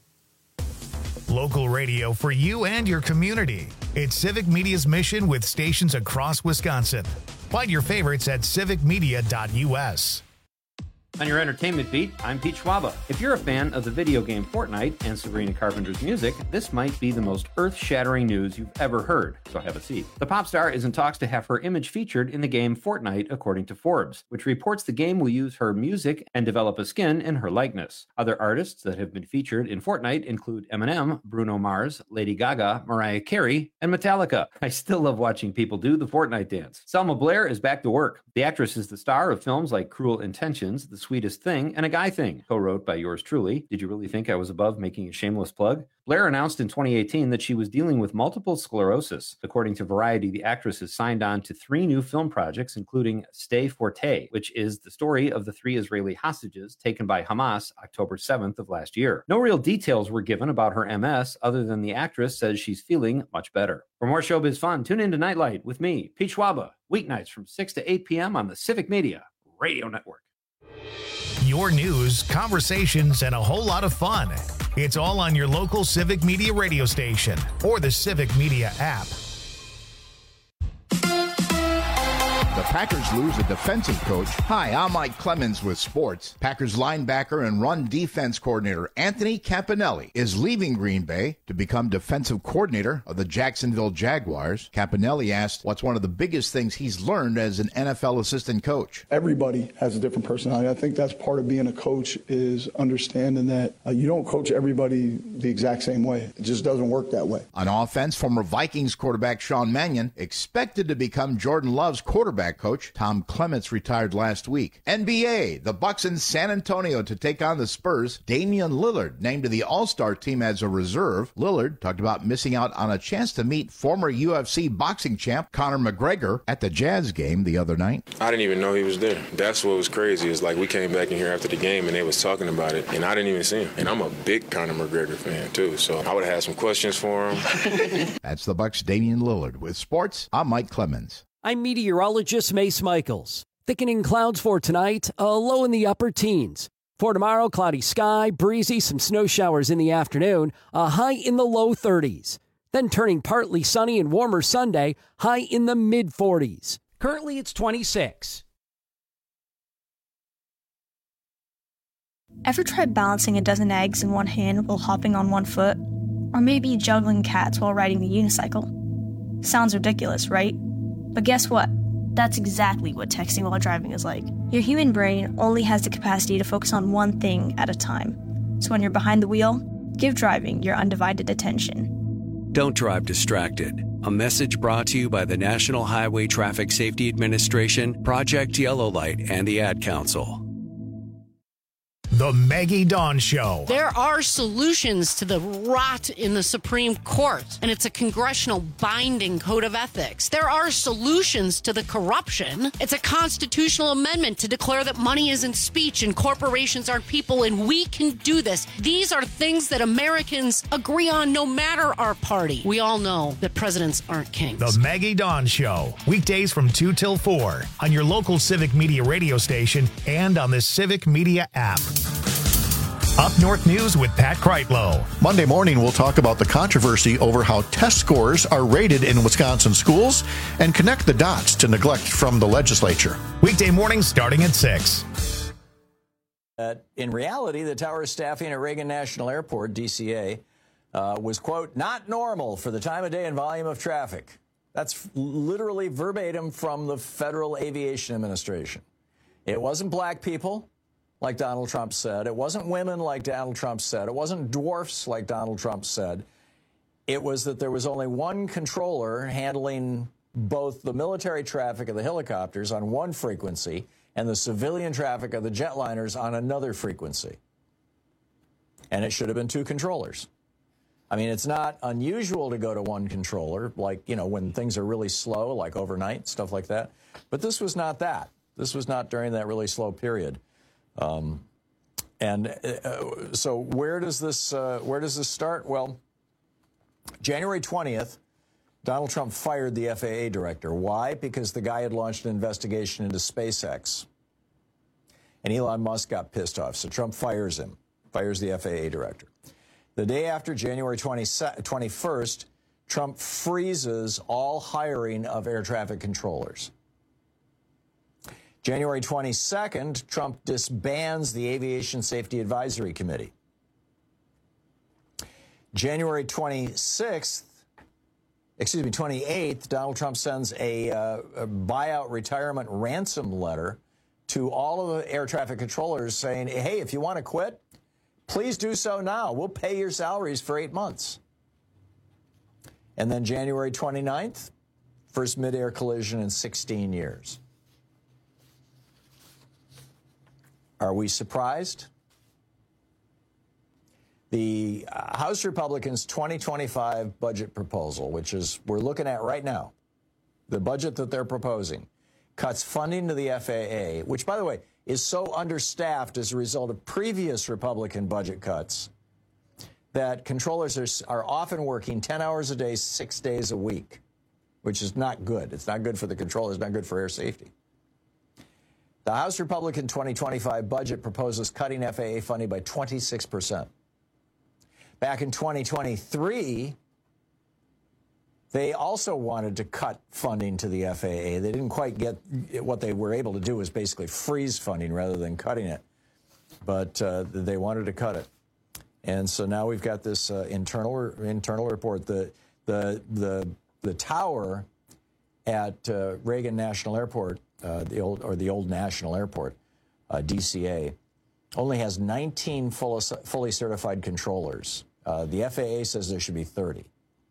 [SPEAKER 1] Local radio for you and your community. It's Civic Media's mission with stations across Wisconsin. Find your favorites at civic media dot U S.
[SPEAKER 14] On your entertainment beat, I'm Pete Schwaba. If you're a fan of the video game Fortnite and Sabrina Carpenter's music, this might be the most earth-shattering news you've ever heard, so have a seat. The pop star is in talks to have her image featured in the game Fortnite, according to Forbes, which reports the game will use her music and develop a skin in her likeness. Other artists that have been featured in Fortnite include Eminem, Bruno Mars, Lady Gaga, Mariah Carey, and Metallica. I still love watching people do the Fortnite dance. Selma Blair is back to work. The actress is the star of films like Cruel Intentions, The Sweetest Thing, and A Guy Thing, co-wrote by yours truly. Did you really think I was above making a shameless plug? Blair announced in twenty eighteen that she was dealing with multiple sclerosis. According to Variety, the actress has signed on to three new film projects, including Stay Forte, which is the story of the three Israeli hostages taken by Hamas October seventh of last year. No real details were given about her M S, other than the actress says she's feeling much better. For more showbiz fun, tune in to Nightlight with me, Pete Schwaba, weeknights from six to eight p.m. on the Civic Media Radio Network.
[SPEAKER 1] Your news, conversations, and a whole lot of fun. It's all on your local Civic Media radio station or the Civic Media app.
[SPEAKER 11] The Packers lose a defensive coach. Hi, I'm Mike Clemens with sports. Packers linebacker and run defense coordinator Anthony Campanelli is leaving Green Bay to become defensive coordinator of the Jacksonville Jaguars. Campanelli asked what's one of the biggest things he's learned as an N F L assistant coach.
[SPEAKER 9] Everybody has a different personality. I think that's part of being a coach, is understanding that uh, you don't coach everybody the exact same way. It just doesn't work that way.
[SPEAKER 11] On offense, former Vikings quarterback Sean Mannion expected to become Jordan Love's quarterback coach. Tom Clements retired last week. N B A, the Bucks in San Antonio to take on the Spurs. Damian Lillard named to the All-Star team as a reserve. Lillard talked about missing out on a chance to meet former U F C boxing champ Conor McGregor at the Jazz game the other night.
[SPEAKER 10] I didn't even know he was there. That's what was crazy. Is like we came back in here after the game and they was talking about it, and I didn't even see him. And I'm a big Conor McGregor fan too, so I would have had some questions for him.
[SPEAKER 11] That's the Bucks' Damian Lillard. With sports, I'm Mike Clemens.
[SPEAKER 5] I'm meteorologist Mace Michaels. Thickening clouds for tonight, a low in the upper teens. For tomorrow, cloudy sky, breezy, some snow showers in the afternoon, a high in the low thirties. Then turning partly sunny and warmer Sunday, high in the mid forties. Currently, it's twenty-six.
[SPEAKER 12] Ever tried balancing a dozen eggs in one hand while hopping on one foot? Or maybe juggling cats while riding the unicycle? Sounds ridiculous, right? But guess what? That's exactly what texting while driving is like. Your human brain only has the capacity to focus on one thing at a time. So when you're behind the wheel, give driving your undivided attention.
[SPEAKER 6] Don't drive distracted. A message brought to you by the National Highway Traffic Safety Administration, Project Yellow Light, and the Ad Council.
[SPEAKER 1] The Maggie Dawn Show.
[SPEAKER 13] There are solutions to the rot in the Supreme Court, and it's a congressional binding code of ethics. There are solutions to the corruption. It's a constitutional amendment to declare that money isn't speech and corporations aren't people, and we can do this. These are things that Americans agree on no matter our party. We all know that presidents aren't kings.
[SPEAKER 1] The Maggie Dawn Show. Weekdays from two till four on your local Civic Media radio station and on the Civic Media app. Up North News with Pat Kreitlow.
[SPEAKER 15] Monday morning, we'll talk about the controversy over how test scores are rated in Wisconsin schools and connect the dots to neglect from the legislature.
[SPEAKER 1] Weekday morning starting at six.
[SPEAKER 19] Uh, in reality, the tower staffing at Reagan National Airport, D C A, uh, was, quote, not normal for the time of day and volume of traffic. That's literally verbatim from the Federal Aviation Administration. It wasn't black people, like Donald Trump said. It wasn't women, like Donald Trump said. It wasn't dwarfs, like Donald Trump said. It was that there was only one controller handling both the military traffic of the helicopters on one frequency and the civilian traffic of the jetliners on another frequency. And it should have been two controllers. I mean, it's not unusual to go to one controller, like, you know, when things are really slow, like overnight, stuff like that. But this was not that. This was not during that really slow period. Um, and uh, so where does this uh, where does this start? Well, January twentieth, Donald Trump fired the F A A director. Why? Because the guy had launched an investigation into SpaceX. And Elon Musk got pissed off. So Trump fires him, fires the F A A director. The day after, January twenty-first, Trump freezes all hiring of air traffic controllers. January twenty-second, Trump disbands the Aviation Safety Advisory Committee. January twenty-sixth, excuse me, twenty-eighth, Donald Trump sends a, uh, a buyout retirement ransom letter to all of the air traffic controllers saying, hey, if you want to quit, please do so now. We'll pay your salaries for eight months. And then January twenty-ninth, first mid-air collision in sixteen years. Are we surprised? The uh, House Republicans' twenty twenty-five budget proposal, which is we're looking at right now, the budget that they're proposing, cuts funding to the F A A, which, by the way, is so understaffed as a result of previous Republican budget cuts that controllers are, are often working ten hours a day, six days a week, which is not good. It's not good for the controllers, not good for air safety. The House Republican twenty twenty-five budget proposes cutting F A A funding by twenty-six percent. Back in twenty twenty-three, they also wanted to cut funding to the F A A. They didn't quite get what they were able to do was basically freeze funding rather than cutting it. But uh, they wanted to cut it. And so now we've got this uh, internal internal report. The the the the tower at uh, Reagan National Airport, uh, the old or the old National Airport, uh, D C A, only has nineteen full, fully certified controllers. Uh, the F A A says there should be thirty.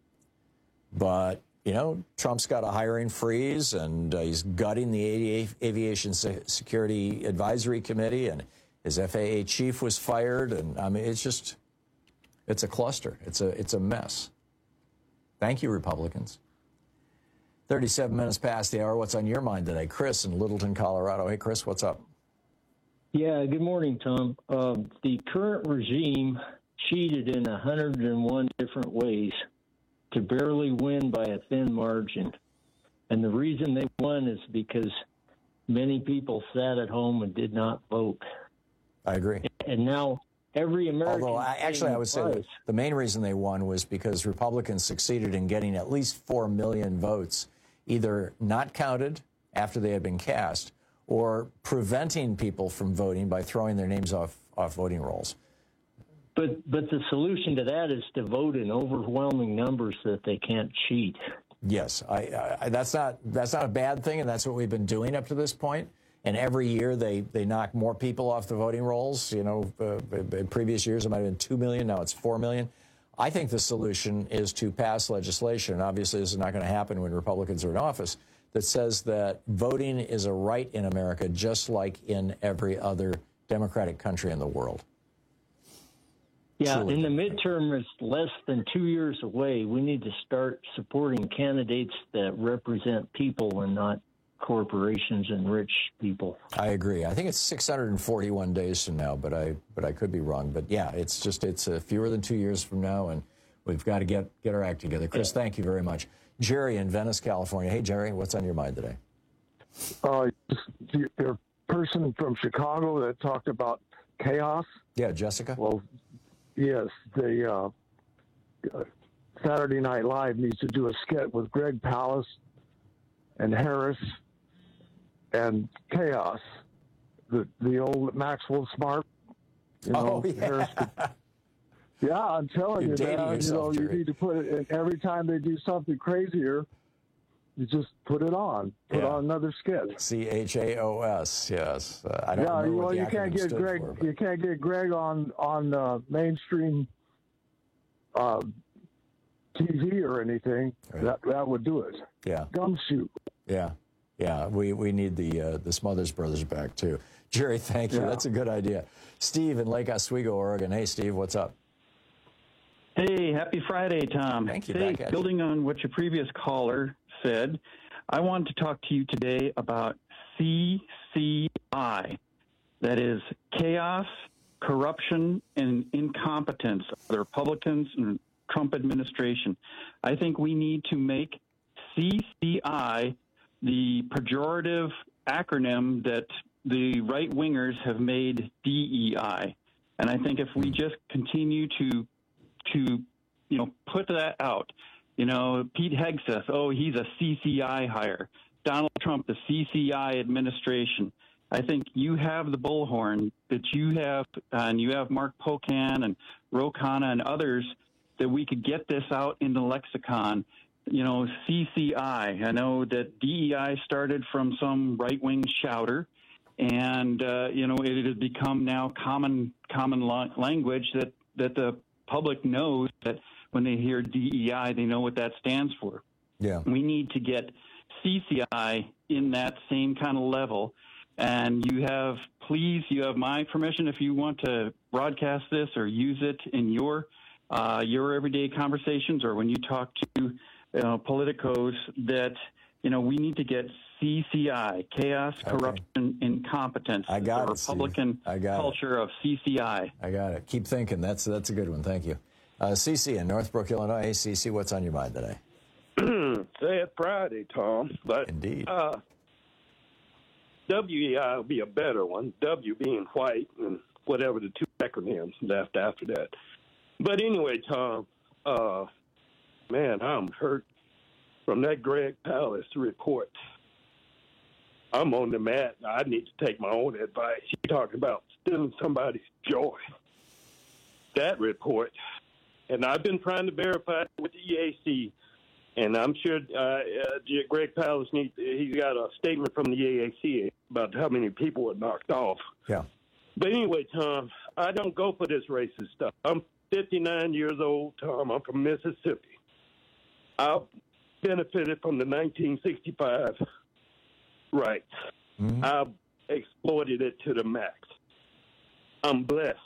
[SPEAKER 19] But, you know, Trump's got a hiring freeze, and uh, he's gutting the Aviation Security Advisory Committee, and his F A A chief was fired. And, I mean, it's just, it's a cluster. It's a, it's a mess. Thank you, Republicans. thirty-seven minutes past the hour. What's on your mind today? Chris in Littleton, Colorado. Hey, Chris, what's up?
[SPEAKER 16] Yeah, good morning, Tom. Uh, the current regime cheated in one hundred one different ways to barely win by a thin margin. And the reason they won is because many people sat at home and did not vote.
[SPEAKER 15] I agree.
[SPEAKER 16] And now every American...
[SPEAKER 15] Although, I, actually, I would say that the main reason they won was because Republicans succeeded in getting at least four million votes, either not counted after they had been cast, or preventing people from voting by throwing their names off, off voting rolls.
[SPEAKER 16] But but the solution to that is to vote in overwhelming numbers so that they can't cheat.
[SPEAKER 19] Yes, I, I, that's not that's not a bad thing, and that's what we've been doing up to this point. And every year they, they knock more people off the voting rolls. You know, uh, in previous years it might have been two million, now it's four million.
[SPEAKER 15] I think the solution is to pass legislation, and obviously this is not going to happen when Republicans are in office, that says that voting is a right in America just like in every other democratic country in the world.
[SPEAKER 16] Yeah,
[SPEAKER 15] Truly.
[SPEAKER 16] and the midterm is less than two years away. We need to start supporting candidates that represent people and not corporations and rich people.
[SPEAKER 15] I agree. I think it's six hundred forty-one days from now, but I but I could be wrong. But yeah, it's just it's uh, fewer than two years from now, and we've got to get get our act together. Chris, thank you very much. Jerry in Venice, California. Hey, Jerry, what's on your mind today?
[SPEAKER 17] Uh, your person from Chicago that talked about chaos.
[SPEAKER 15] Yeah, Jessica.
[SPEAKER 17] Well, yes, the uh, uh, Saturday Night Live needs to do a skit with Greg Palast and Harris and chaos. The the old Maxwell Smart. You know,
[SPEAKER 15] oh, yeah.
[SPEAKER 17] Harris could, yeah, I'm telling
[SPEAKER 15] You're
[SPEAKER 17] you,
[SPEAKER 15] dating
[SPEAKER 17] man.
[SPEAKER 15] yourself,
[SPEAKER 17] you know,
[SPEAKER 15] Jerry.
[SPEAKER 17] you need to put it in every time they do something crazier. You just put it on. Put
[SPEAKER 15] Yeah.
[SPEAKER 17] on another skit.
[SPEAKER 15] C H A O S. Yes. Uh, I don't
[SPEAKER 17] yeah,
[SPEAKER 15] know
[SPEAKER 17] well,
[SPEAKER 15] what the
[SPEAKER 17] you can't
[SPEAKER 15] acronym
[SPEAKER 17] get
[SPEAKER 15] stood
[SPEAKER 17] Greg.
[SPEAKER 15] for, but-
[SPEAKER 17] You can't get Greg on on uh, mainstream uh, T V or anything.
[SPEAKER 15] Right.
[SPEAKER 17] That that would do it.
[SPEAKER 15] Yeah.
[SPEAKER 17] Gumshoe.
[SPEAKER 15] Yeah, yeah. We we need the uh, the Smothers Brothers back too. Jerry, thank you.
[SPEAKER 17] Yeah.
[SPEAKER 15] That's a good idea. Steve in Lake Oswego, Oregon. Hey, Steve, what's up?
[SPEAKER 21] Hey, happy Friday, Tom.
[SPEAKER 15] Thank you.
[SPEAKER 21] Hey,
[SPEAKER 15] Back at you.
[SPEAKER 21] building on what your previous caller said, I wanted to talk to you today about C C I. That is chaos, corruption, and incompetence of the Republicans and Trump administration. I think we need to make C C I the pejorative acronym that the right-wingers have made D E I. And I think if we just continue to to, you know, put that out. You know, Pete Hegseth, oh, he's a C C I hire. Donald Trump, the C C I administration. I think you have the bullhorn that you have, and you have Mark Pocan and Ro Khanna and others, that we could get this out in the lexicon. You know, C C I. I know that D E I started from some right-wing shouter, and, uh, you know, it has become now common common la- language that, that the public knows that when they hear D E I, they know what that stands for.
[SPEAKER 15] Yeah.
[SPEAKER 21] We need to get C C I in that same kind of level. And you have, please, you have my permission if you want to broadcast this or use it in your uh, your everyday conversations or when you talk to uh, politicos, that, you know, we need to get C C I, chaos, corruption, incompetence.
[SPEAKER 15] I got
[SPEAKER 21] the
[SPEAKER 15] it, Steve.
[SPEAKER 21] Republican
[SPEAKER 15] I got it.
[SPEAKER 21] culture of C C I.
[SPEAKER 15] I got it. Keep thinking. That's that's a good one. Thank you. Uh, Cece in Northbrook, Illinois. Hey, Cece, what's on your mind today?
[SPEAKER 22] Say it Friday, Tom. But
[SPEAKER 15] Indeed.
[SPEAKER 22] Uh, W E I will be a better one. W being white and whatever the two acronyms left after that. But anyway, Tom, uh, man, I'm hurt from that Greg Palast report. I'm on the mat. I need to take my own advice. You're talking about stealing somebody's joy. That report, and I've been trying to verify it with the E A C, and I'm sure uh, uh, Greg Palast needs, he's got a statement from the E A C about how many people were knocked off.
[SPEAKER 15] Yeah.
[SPEAKER 22] But anyway, Tom, I don't go for this racist stuff. I'm fifty-nine years old, Tom. I'm from Mississippi. I benefited from the nineteen sixty-five rights.
[SPEAKER 15] Mm-hmm.
[SPEAKER 22] I've exploited it to the max. I'm blessed.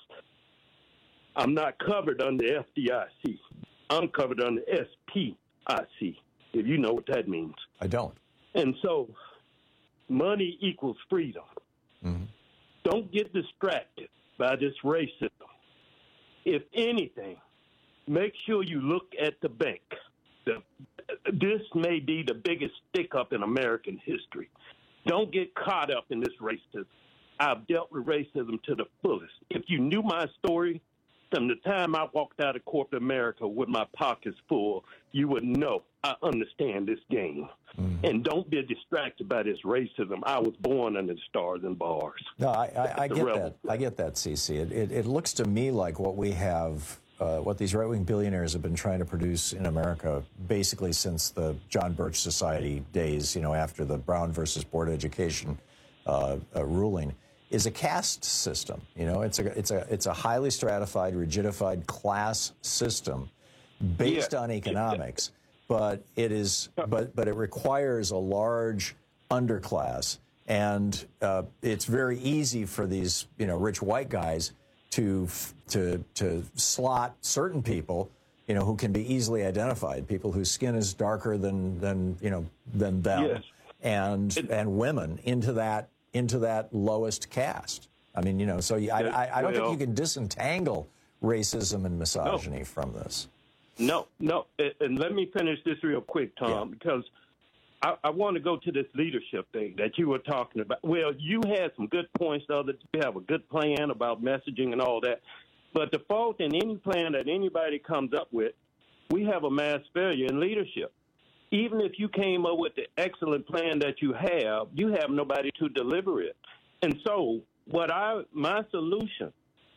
[SPEAKER 22] I'm not covered under F D I C. I'm covered under S P I C, if you know what that means.
[SPEAKER 15] I don't.
[SPEAKER 22] And so money equals freedom.
[SPEAKER 15] Mm-hmm.
[SPEAKER 22] Don't get distracted by this racism. If anything, make sure you look at the bank. The, this may be the biggest stick-up in American history. Don't get caught up in this racism. I've dealt with racism to the fullest. If you knew my story, from the time I walked out of corporate America with my pockets full, you would know I understand this game. Mm-hmm. And don't be distracted by this racism. I was born under the stars and bars.
[SPEAKER 15] No, I, I, I get
[SPEAKER 22] rebel.
[SPEAKER 15] that. I get that, Cece. It, it, it looks to me like what we have, uh, what these right-wing billionaires have been trying to produce in America basically since the John Birch Society days, you know, after the Brown versus Board of Education uh, uh, ruling, is a caste system. You know, it's a it's a it's a highly stratified, rigidified class system
[SPEAKER 19] based
[SPEAKER 22] Yeah.
[SPEAKER 19] on economics, but it is but but it requires a large underclass, and uh, it's very easy for these you know rich white guys to to to slot certain people, you know, who can be easily identified, people whose skin is darker than than you know than them,
[SPEAKER 22] Yes.
[SPEAKER 19] and and women into that into that lowest caste. I mean, you know, so I I, I don't
[SPEAKER 22] Well-
[SPEAKER 19] think you can disentangle racism and misogyny
[SPEAKER 22] No.
[SPEAKER 19] from this.
[SPEAKER 22] No, no. And- And let me finish this real quick, Tom, because I, I want to go to this leadership thing that you were talking about. Well, you had some good points, though, that you have a good plan about messaging and all that. But the fault in any plan that anybody comes up with, we have a mass failure in leadership. Even if you came up with the excellent plan that you have, you have nobody to deliver it. And so what I my solution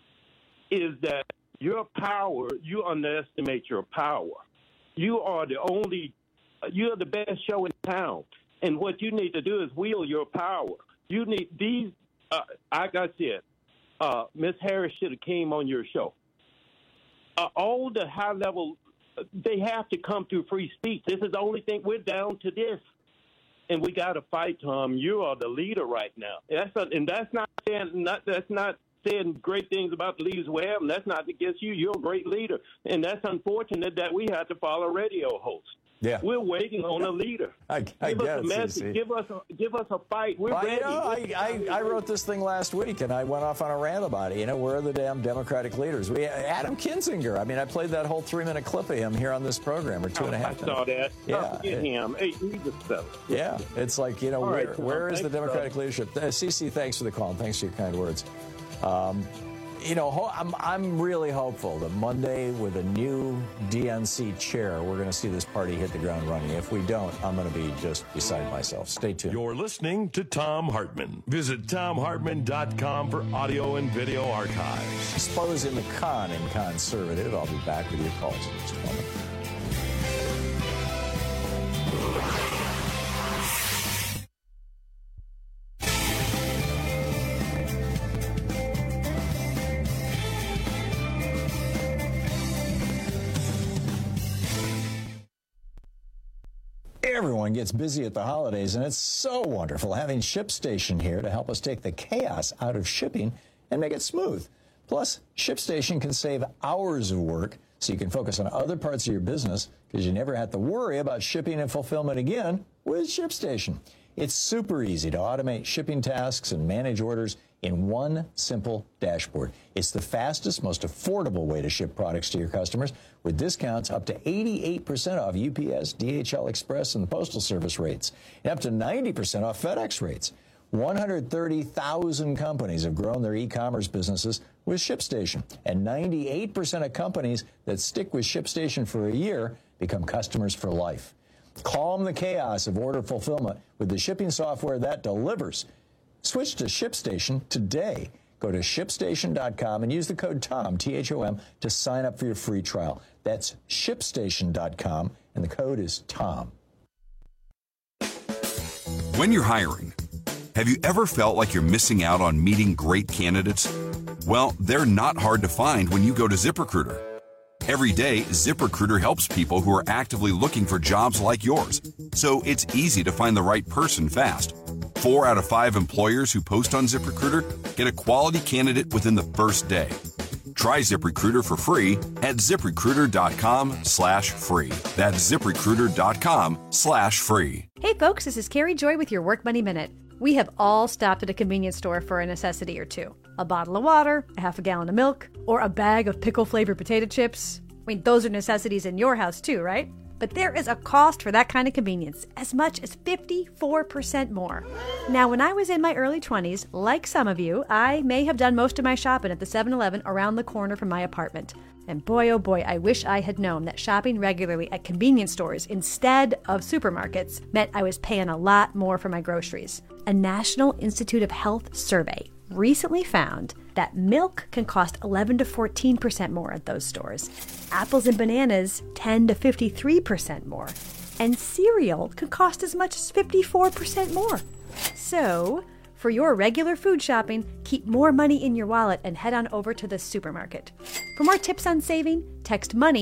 [SPEAKER 22] is that your power, you underestimate your power. You are the only, you're the best show in town. And what you need to do is wield your power. You need these, uh, like I said, uh, Miss Harris should have came on your show. Uh, all the high level, they have to come through free speech. This is the only thing, we're down to this. And we got to fight, Tom. You are the leader right now. That's a, and that's not saying, not, that's not saying great things about the leaders we have, and that's not against you. You're a great leader. And that's unfortunate that we have to follow a radio host.
[SPEAKER 19] Yeah.
[SPEAKER 22] We're waiting on a leader.
[SPEAKER 19] I, I
[SPEAKER 22] give
[SPEAKER 19] get
[SPEAKER 22] us a
[SPEAKER 19] it,
[SPEAKER 22] message.
[SPEAKER 19] C C.
[SPEAKER 22] Give us a, give us a fight. We're
[SPEAKER 19] Well,
[SPEAKER 22] ready.
[SPEAKER 19] you know, I, I, I wrote this thing last week, and I went off on a rant about it. You know, where are the damn Democratic leaders? We Adam Kinzinger. I mean, I played that whole three-minute clip of him here on this program, or two and a half
[SPEAKER 22] I saw
[SPEAKER 19] minutes.
[SPEAKER 22] that.
[SPEAKER 19] Yeah,
[SPEAKER 22] Don't forget
[SPEAKER 19] it-
[SPEAKER 22] him. Hey, he's a fellow.
[SPEAKER 19] Yeah, it's like, you know,
[SPEAKER 22] All
[SPEAKER 19] where,
[SPEAKER 22] right, Tom,
[SPEAKER 19] where is the
[SPEAKER 22] thanks,
[SPEAKER 19] Democratic
[SPEAKER 22] brother.
[SPEAKER 19] leadership? Uh, C C, thanks for the call, and thanks for your kind words. Um, you know, ho- I'm, I'm really hopeful that Monday, with a new D N C chair, we're going to see this party hit the ground running. If we don't, I'm going to be just beside myself. Stay tuned.
[SPEAKER 2] You're listening to Tom Hartman. Visit tom hartman dot com for audio and video archives.
[SPEAKER 19] Exposing the con in conservative. I'll be back with your calls in just a moment. Everyone gets busy at the holidays, and it's so wonderful having ShipStation here to help us take the chaos out of shipping and make it smooth. Plus, ShipStation can save hours of work so you can focus on other parts of your business because you never have to worry about shipping and fulfillment again with ShipStation. It's super easy to automate shipping tasks and manage orders in one simple dashboard. It's the fastest, most affordable way to ship products to your customers with discounts up to eighty-eight percent off U P S, D H L Express, and the Postal Service rates, and up to ninety percent off FedEx rates. one hundred thirty thousand companies have grown their e-commerce businesses with ShipStation, and ninety-eight percent of companies that stick with ShipStation for a year become customers for life. Calm the chaos of order fulfillment with the shipping software that delivers. Switch to ShipStation today. Go to ship station dot com and use the code TOM, T H O M, to sign up for your free trial. That's ship station dot com, and the code is TOM.
[SPEAKER 18] When you're hiring, have you ever felt like you're missing out on meeting great candidates? Well, they're not hard to find when you go to ZipRecruiter. Every day, ZipRecruiter helps people who are actively looking for jobs like yours, so it's easy to find the right person fast. Four out of five employers who post on ZipRecruiter get a quality candidate within the first day. Try ZipRecruiter for free at ZipRecruiter.com slash free. That's ZipRecruiter.com slash free.
[SPEAKER 23] Hey folks, this is Carrie Joy with your Work Money Minute. We have all stopped at a convenience store for a necessity or two. A bottle of water, a half a gallon of milk, or a bag of pickle-flavored potato chips. I mean, those are necessities in your house too, right? But there is a cost for that kind of convenience, as much as fifty-four percent more. Now, when I was in my early twenties, like some of you, I may have done most of my shopping at the seven eleven around the corner from my apartment. And boy, oh boy, I wish I had known that shopping regularly at convenience stores instead of supermarkets meant I was paying a lot more for my groceries. A National Institute of Health survey recently found that milk can cost eleven to fourteen percent more at those stores. Apples and bananas, ten to fifty-three percent more. And cereal can cost as much as fifty-four percent more. So, for your regular food shopping, keep more money in your wallet and head on over to the supermarket. For more tips on saving, text MONEY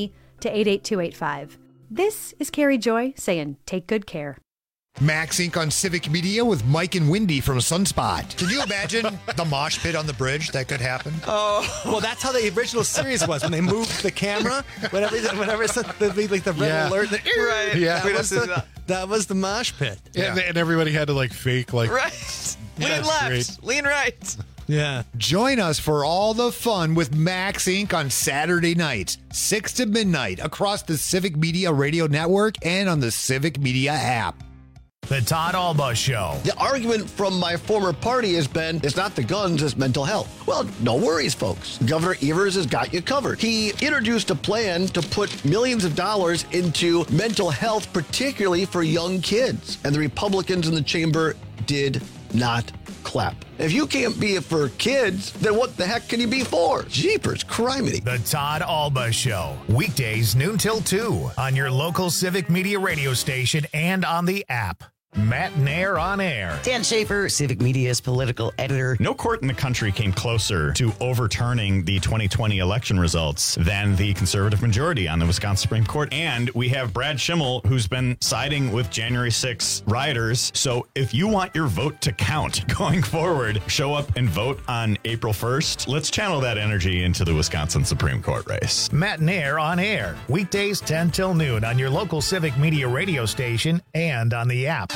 [SPEAKER 23] to eight eight two eight five. This is Carrie Joy saying take good care.
[SPEAKER 3] Max Incorporated on Civic Media with Mike and Wendy from Sunspot.
[SPEAKER 7] Can you imagine the mosh pit on the bridge that could happen?
[SPEAKER 20] Oh, well, that's how the original series was when they moved the camera. Whenever, whenever it's the, like the red
[SPEAKER 7] Yeah.
[SPEAKER 20] alert, the, right?
[SPEAKER 7] Yeah.
[SPEAKER 20] that was the, that was the mosh pit.
[SPEAKER 24] Yeah. And, and everybody had to like fake like
[SPEAKER 20] Right. Lean
[SPEAKER 24] That's
[SPEAKER 20] left,
[SPEAKER 24] great.
[SPEAKER 20] lean right. Yeah.
[SPEAKER 3] Join us for all the fun with Max Incorporated on Saturday nights, six to midnight, across the Civic Media Radio Network and on the Civic Media app.
[SPEAKER 1] The Todd Alba Show.
[SPEAKER 25] The argument from my former party has been, it's not the guns, it's mental health. Well, no worries, folks. Governor Evers has got you covered. He introduced a plan to put millions of dollars into mental health, particularly for young kids. And the Republicans in the chamber did not clap. If you can't be it for kids, then what the heck can you be for? Jeepers, criminy.
[SPEAKER 1] The Todd Alba Show. Weekdays noon till two on your local Civic Media radio station and on the app. Matt Nair on air.
[SPEAKER 26] Dan Schaefer, Civic Media's political editor.
[SPEAKER 27] No court in the country came closer to overturning the twenty twenty election results than the conservative majority on the Wisconsin Supreme Court. And we have Brad Schimmel, who's been siding with January sixth rioters. So if you want your vote to count going forward, show up and vote on April first. Let's channel that energy into the Wisconsin Supreme Court race.
[SPEAKER 1] Matt Nair on air. Weekdays ten till noon on your local Civic Media radio station and on the app.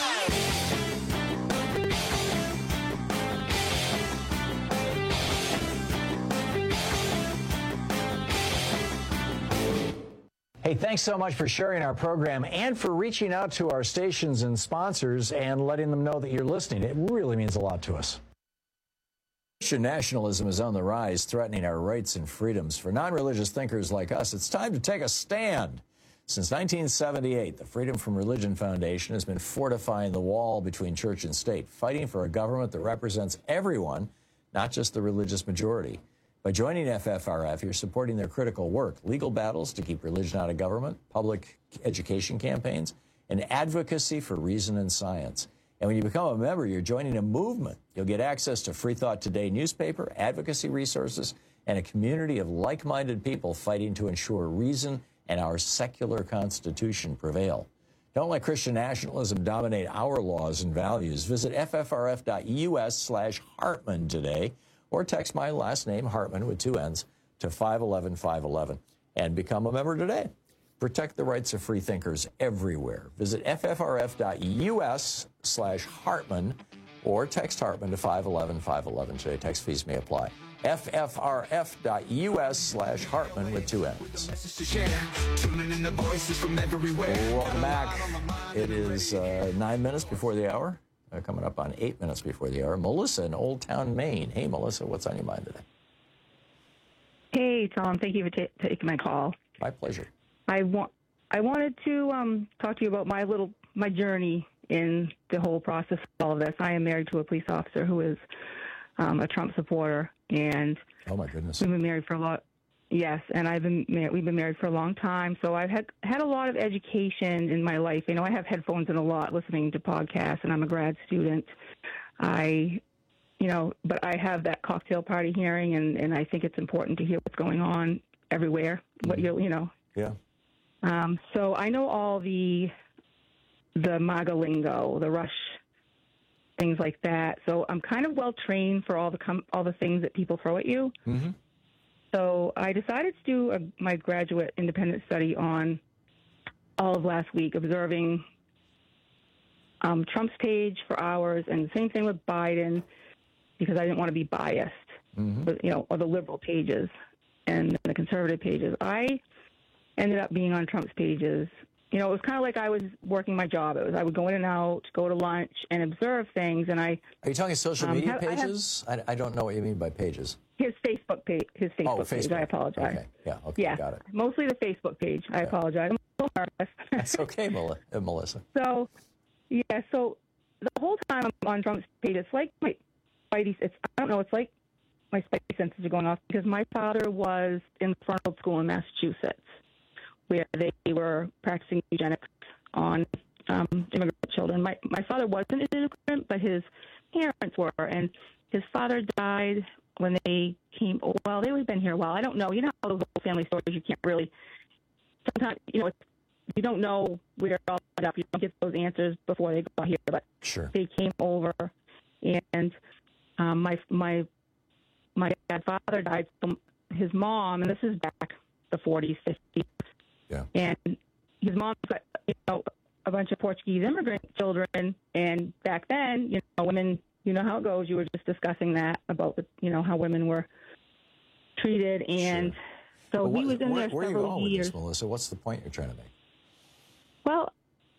[SPEAKER 19] Hey, thanks so much for sharing our program and for reaching out to our stations and sponsors and letting them know that you're listening. It really means a lot to us. Christian nationalism is on the rise, threatening our rights and freedoms. For non-religious thinkers like us, it's time to take a stand. Since nineteen seventy-eight, the Freedom from Religion Foundation has been fortifying the wall between church and state, fighting for a government that represents everyone, not just the religious majority. By joining F F R F, you're supporting their critical work, legal battles to keep religion out of government, public education campaigns, and advocacy for reason and science. And when you become a member, you're joining a movement. You'll get access to Free Thought Today newspaper, advocacy resources, and a community of like-minded people fighting to ensure reason and our secular constitution prevail. Don't let Christian nationalism dominate our laws and values. Visit ffrf.us slash Hartman today, or text my last name, Hartman, with two N's, to five one one five one one and become a member today. Protect the rights of free thinkers everywhere. Visit ffrf.us slash Hartman or text Hartman to five one one five one one today. Text fees may apply. ffrf.us slash Hartman with two N's. Welcome back. It is uh, nine minutes before the hour. Uh, coming up on eight minutes before the hour. Melissa in Old Town, Maine. Hey, Melissa, what's on your mind today?
[SPEAKER 28] Hey, Tom. Thank you for ta- taking my call.
[SPEAKER 19] My pleasure.
[SPEAKER 28] I want. I wanted to um, talk to you about my little my journey in the whole process of all of this. I am married to a police officer who is um, a Trump supporter, and
[SPEAKER 19] oh my goodness,
[SPEAKER 28] we've been married for a lot. Yes, and I've been mar- we've been married for a long time, so I've had had a lot of education in my life. You know, I have headphones in a lot, listening to podcasts, and I'm a grad student. I, you know, but I have that cocktail party hearing, and, and I think it's important to hear what's going on everywhere. What you you know.
[SPEAKER 19] Yeah.
[SPEAKER 28] Um, so I know all the the MAGA lingo, the Rush, things like that. So I'm kind of well trained for all the com- all the things that people throw at you.
[SPEAKER 19] Mm-hmm.
[SPEAKER 28] So I decided to do a, my graduate independent study on all of last week, observing um, Trump's page for hours, and the same thing with Biden, because I didn't want to be biased,
[SPEAKER 19] mm-hmm.
[SPEAKER 28] but, you know, or the liberal pages and the conservative pages. I ended up being on Trump's pages. You know, it was kind of like I was working my job. It was I would go in and out, go to lunch, and observe things. And I
[SPEAKER 19] are you talking social
[SPEAKER 28] um,
[SPEAKER 19] media
[SPEAKER 28] have,
[SPEAKER 19] pages? I, have, I, I don't know what you mean by pages.
[SPEAKER 28] His Facebook page. His Facebook,
[SPEAKER 19] oh, Facebook.
[SPEAKER 28] page. I apologize.
[SPEAKER 19] Okay. Yeah. Okay.
[SPEAKER 28] Yeah.
[SPEAKER 19] Got it.
[SPEAKER 28] Mostly the Facebook page. I yeah. apologize. I'm a little nervous.
[SPEAKER 19] That's okay, Melissa.
[SPEAKER 28] So, yeah. So the whole time I'm on Trump's page, it's like my spidey. It's I don't know. It's like my spidey senses are going off because my father was in the Fernald School in Massachusetts, where they were practicing eugenics on um, immigrant children. My my father wasn't an immigrant, but his parents were, and his father died when they came. Well, they've been here a while. I don't know. You know how those old family stories, you can't really sometimes, you know, it's, you don't know where it all ended up. You don't get those answers before they got here, but
[SPEAKER 19] sure.
[SPEAKER 28] they came over, and um, my my my dad's father died from his mom, and this is back the forties, fifties.
[SPEAKER 19] Yeah.
[SPEAKER 28] And his mom's got, you know, a bunch of Portuguese immigrant children, and back then, you know, women, you know how it goes. You were just discussing that about, the, you know, how women were treated, and
[SPEAKER 19] sure.
[SPEAKER 28] so
[SPEAKER 19] well,
[SPEAKER 28] he was in
[SPEAKER 19] where,
[SPEAKER 28] there
[SPEAKER 19] where
[SPEAKER 28] several
[SPEAKER 19] are you going
[SPEAKER 28] years.
[SPEAKER 19] with this, Melissa? What's the point you're trying to make?
[SPEAKER 28] Well,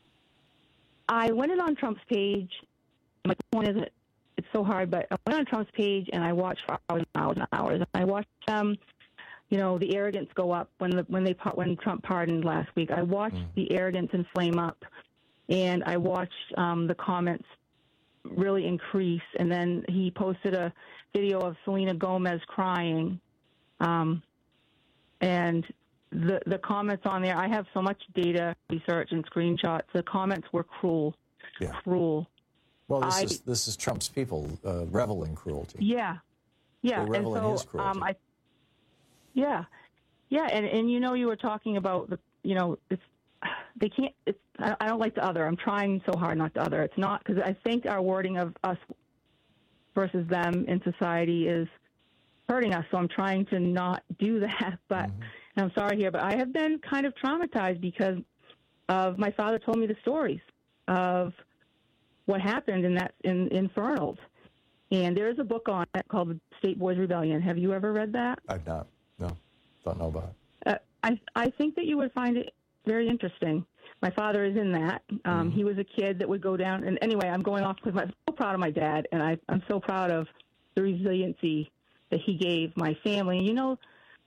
[SPEAKER 28] I went in on Trump's page. My point is, it's so hard, but I went on Trump's page and I watched for hours and hours and hours. I watched um, you know, the arrogance go up when the when they when Trump pardoned last week. I watched mm. the arrogance inflame up, and I watched um, the comments really increase. And then he posted a video of Selena Gomez crying, um, and the the comments on there. I have so much data, research, and screenshots. The comments were cruel,
[SPEAKER 19] yeah.
[SPEAKER 28] cruel.
[SPEAKER 19] Well, this
[SPEAKER 28] I,
[SPEAKER 19] is this is Trump's people uh, revel in cruelty.
[SPEAKER 28] Yeah, yeah,
[SPEAKER 19] they revel
[SPEAKER 28] and so
[SPEAKER 19] in his cruelty.
[SPEAKER 28] Um, I, yeah, yeah, and and you know, you were talking about the, you know, it's they can't. It's I, I don't like the other. I'm trying so hard not to other. It's not because I think our wording of us versus them in society is hurting us. So I'm trying to not do that. But mm-hmm. and I'm sorry here, but I have been kind of traumatized because of my father told me the stories of what happened in that in in Fernald. And there's a book on it called The State Boys Rebellion. Have you ever read that?
[SPEAKER 19] I've not. No, don't know about
[SPEAKER 28] it. Uh, I I think that you would find it very interesting. My father is in that. Um, mm. He was a kid that would go down. And anyway, I'm going off because I'm so proud of my dad, and I, I'm so proud of the resiliency that he gave my family. And, you know,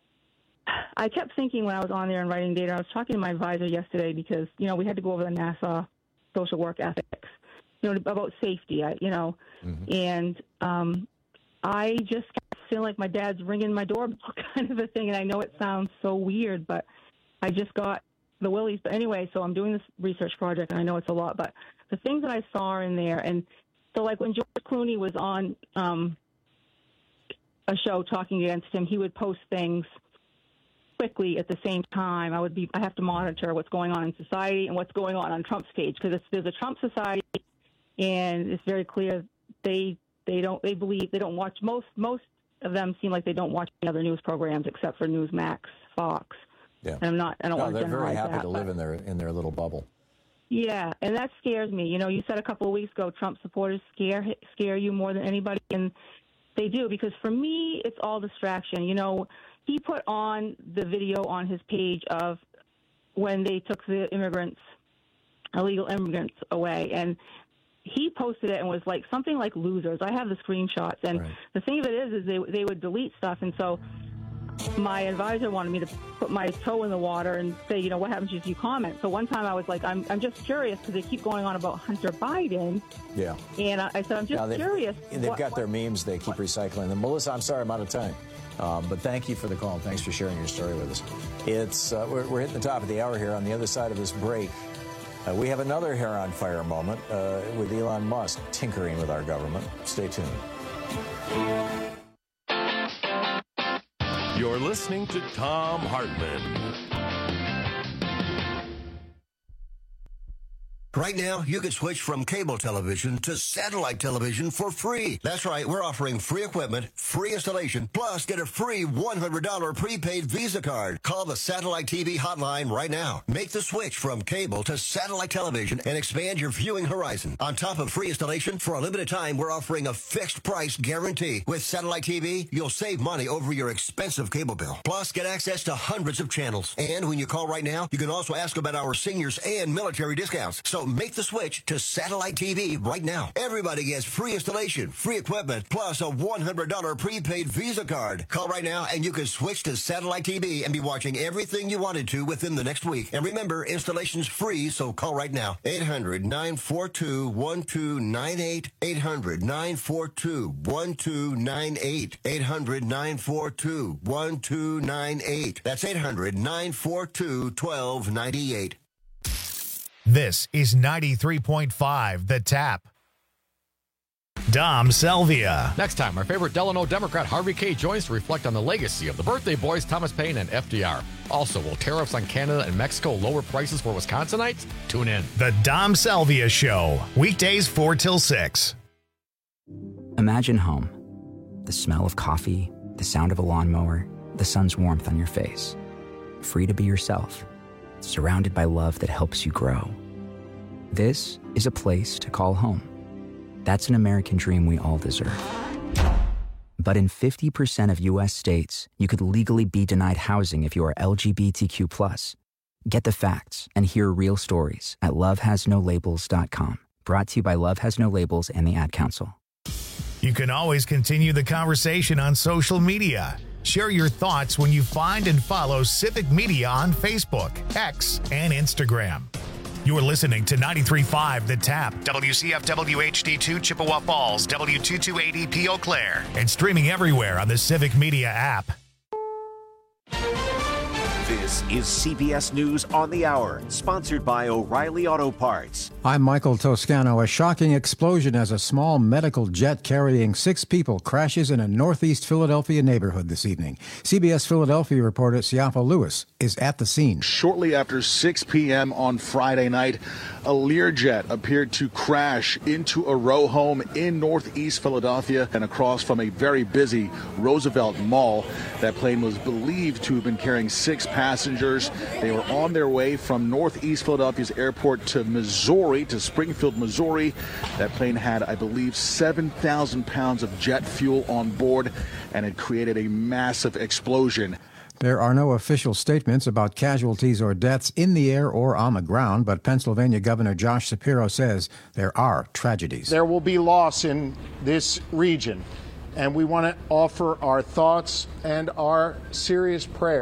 [SPEAKER 28] I kept thinking when I was on there and writing data, I was talking to my advisor yesterday because, you know, we had to go over the NASA social work ethics, you know, about safety, I, you know, mm-hmm. and um, I just feel like my dad's ringing my doorbell kind of a thing. And I know it sounds so weird, but I just got the willies. But anyway, so I'm doing this research project, and I know it's a lot, but the things that I saw in there, and so like when George Clooney was on um, a show talking against him, he would post things quickly at the same time. I would be, I have to monitor what's going on in society and what's going on on Trump's page, because there's a Trump society, and it's very clear they they don't they believe they don't watch most most of them seem like they don't watch any other news programs except for Newsmax, Fox.
[SPEAKER 19] Yeah,
[SPEAKER 28] and I'm not. I don't
[SPEAKER 19] no,
[SPEAKER 28] want to
[SPEAKER 19] they're very happy
[SPEAKER 28] that,
[SPEAKER 19] to live in their in their little bubble.
[SPEAKER 28] Yeah, and that scares me. You know, you said a couple of weeks ago, Trump supporters scare scare you more than anybody, and they do, because for me, it's all distraction. You know, he put on the video on his page of when they took the immigrants, illegal immigrants, away, and he posted it and was like something like losers. I have the screenshots, and right. the thing of it is, is they they would delete stuff, and so my advisor wanted me to put my toe in the water and say, you know, what happens if you comment? So one time I was like, I'm I'm just curious, because they keep going on about Hunter Biden.
[SPEAKER 19] Yeah.
[SPEAKER 28] And I, I said, I'm just
[SPEAKER 19] they've,
[SPEAKER 28] curious.
[SPEAKER 19] They've
[SPEAKER 28] what,
[SPEAKER 19] got their
[SPEAKER 28] what,
[SPEAKER 19] memes. They keep recycling them. Melissa, I'm sorry, I'm out of time. Um, but thank you for the call. Thanks for sharing your story with us. It's uh, we're, we're hitting the top of the hour here. On the other side of this break, uh, we have another hair on fire moment uh, with Elon Musk tinkering with our government. Stay tuned.
[SPEAKER 2] You're listening to Thom Hartmann.
[SPEAKER 4] Right now, you can switch from cable television to satellite television for free. That's right, we're offering free equipment, free installation, plus get a free one hundred dollars prepaid Visa card. Call the Satellite T V hotline right now. Make the switch from cable to satellite television and expand your viewing horizon. On top of free installation, for a limited time, we're offering a fixed price guarantee. With Satellite T V, you'll save money over your expensive cable bill. Plus, get access to hundreds of channels. And when you call right now, you can also ask about our seniors and military discounts. So make the switch to Satellite T V right now. Everybody gets free installation, free equipment, plus a one hundred dollars prepaid Visa card. Call right now and you can switch to Satellite T V and be watching everything you wanted to within the next week. And remember, installation's free, so call right now. eight hundred, nine four two, one two nine eight. eight hundred, nine four two, one two nine eight. eight hundred, nine four two, one two nine eight. That's eight hundred, nine four two, one two nine eight.
[SPEAKER 1] This is ninety-three point five The Tap. Dom Salvia.
[SPEAKER 5] Next time, our favorite Delano Democrat Harvey K. joins to reflect on the legacy of the birthday boys Thomas Paine and F D R. Also, will tariffs on Canada and Mexico lower prices for Wisconsinites? Tune in.
[SPEAKER 1] The Dom Salvia Show, weekdays four till six.
[SPEAKER 6] Imagine home. The smell of coffee, the sound of a lawnmower, the sun's warmth on your face. Free to be yourself, surrounded by love that helps you grow. This is a place to call home. That's an American dream we all deserve. But in fifty percent of U S states, you could legally be denied housing if you are L G B T Q plus. Get the facts and hear real stories at love has no labels dot com. Brought to you by Love Has No Labels and the Ad Council.
[SPEAKER 1] You can always continue the conversation on social media. Share your thoughts when you find and follow Civic Media on Facebook, X, and Instagram. You're listening to ninety-three point five The Tap, W C F W H D two Chippewa Falls, W two twenty-eight E P Eau Claire, and streaming everywhere on the Civic Media app.
[SPEAKER 8] This is C B S News on the Hour, sponsored by O'Reilly Auto Parts.
[SPEAKER 9] I'm Michael Toscano. A shocking explosion as a small medical jet carrying six people crashes in a northeast Philadelphia neighborhood this evening. C B S Philadelphia reporter Siafa Lewis is at the scene.
[SPEAKER 10] Shortly after six p.m. on Friday night, a Learjet appeared to crash into a row home in northeast Philadelphia and across from a very busy Roosevelt Mall. That plane was believed to have been carrying six passengers. They were on their way from northeast Philadelphia's airport to Missouri, to Springfield, Missouri. That plane had, I believe, seven thousand pounds of jet fuel on board, and it created a massive explosion.
[SPEAKER 9] There are no official statements about casualties or deaths in the air or on the ground, but Pennsylvania Governor Josh Shapiro says there are tragedies.
[SPEAKER 11] There will be loss in this region, and we want to offer our thoughts and our serious prayers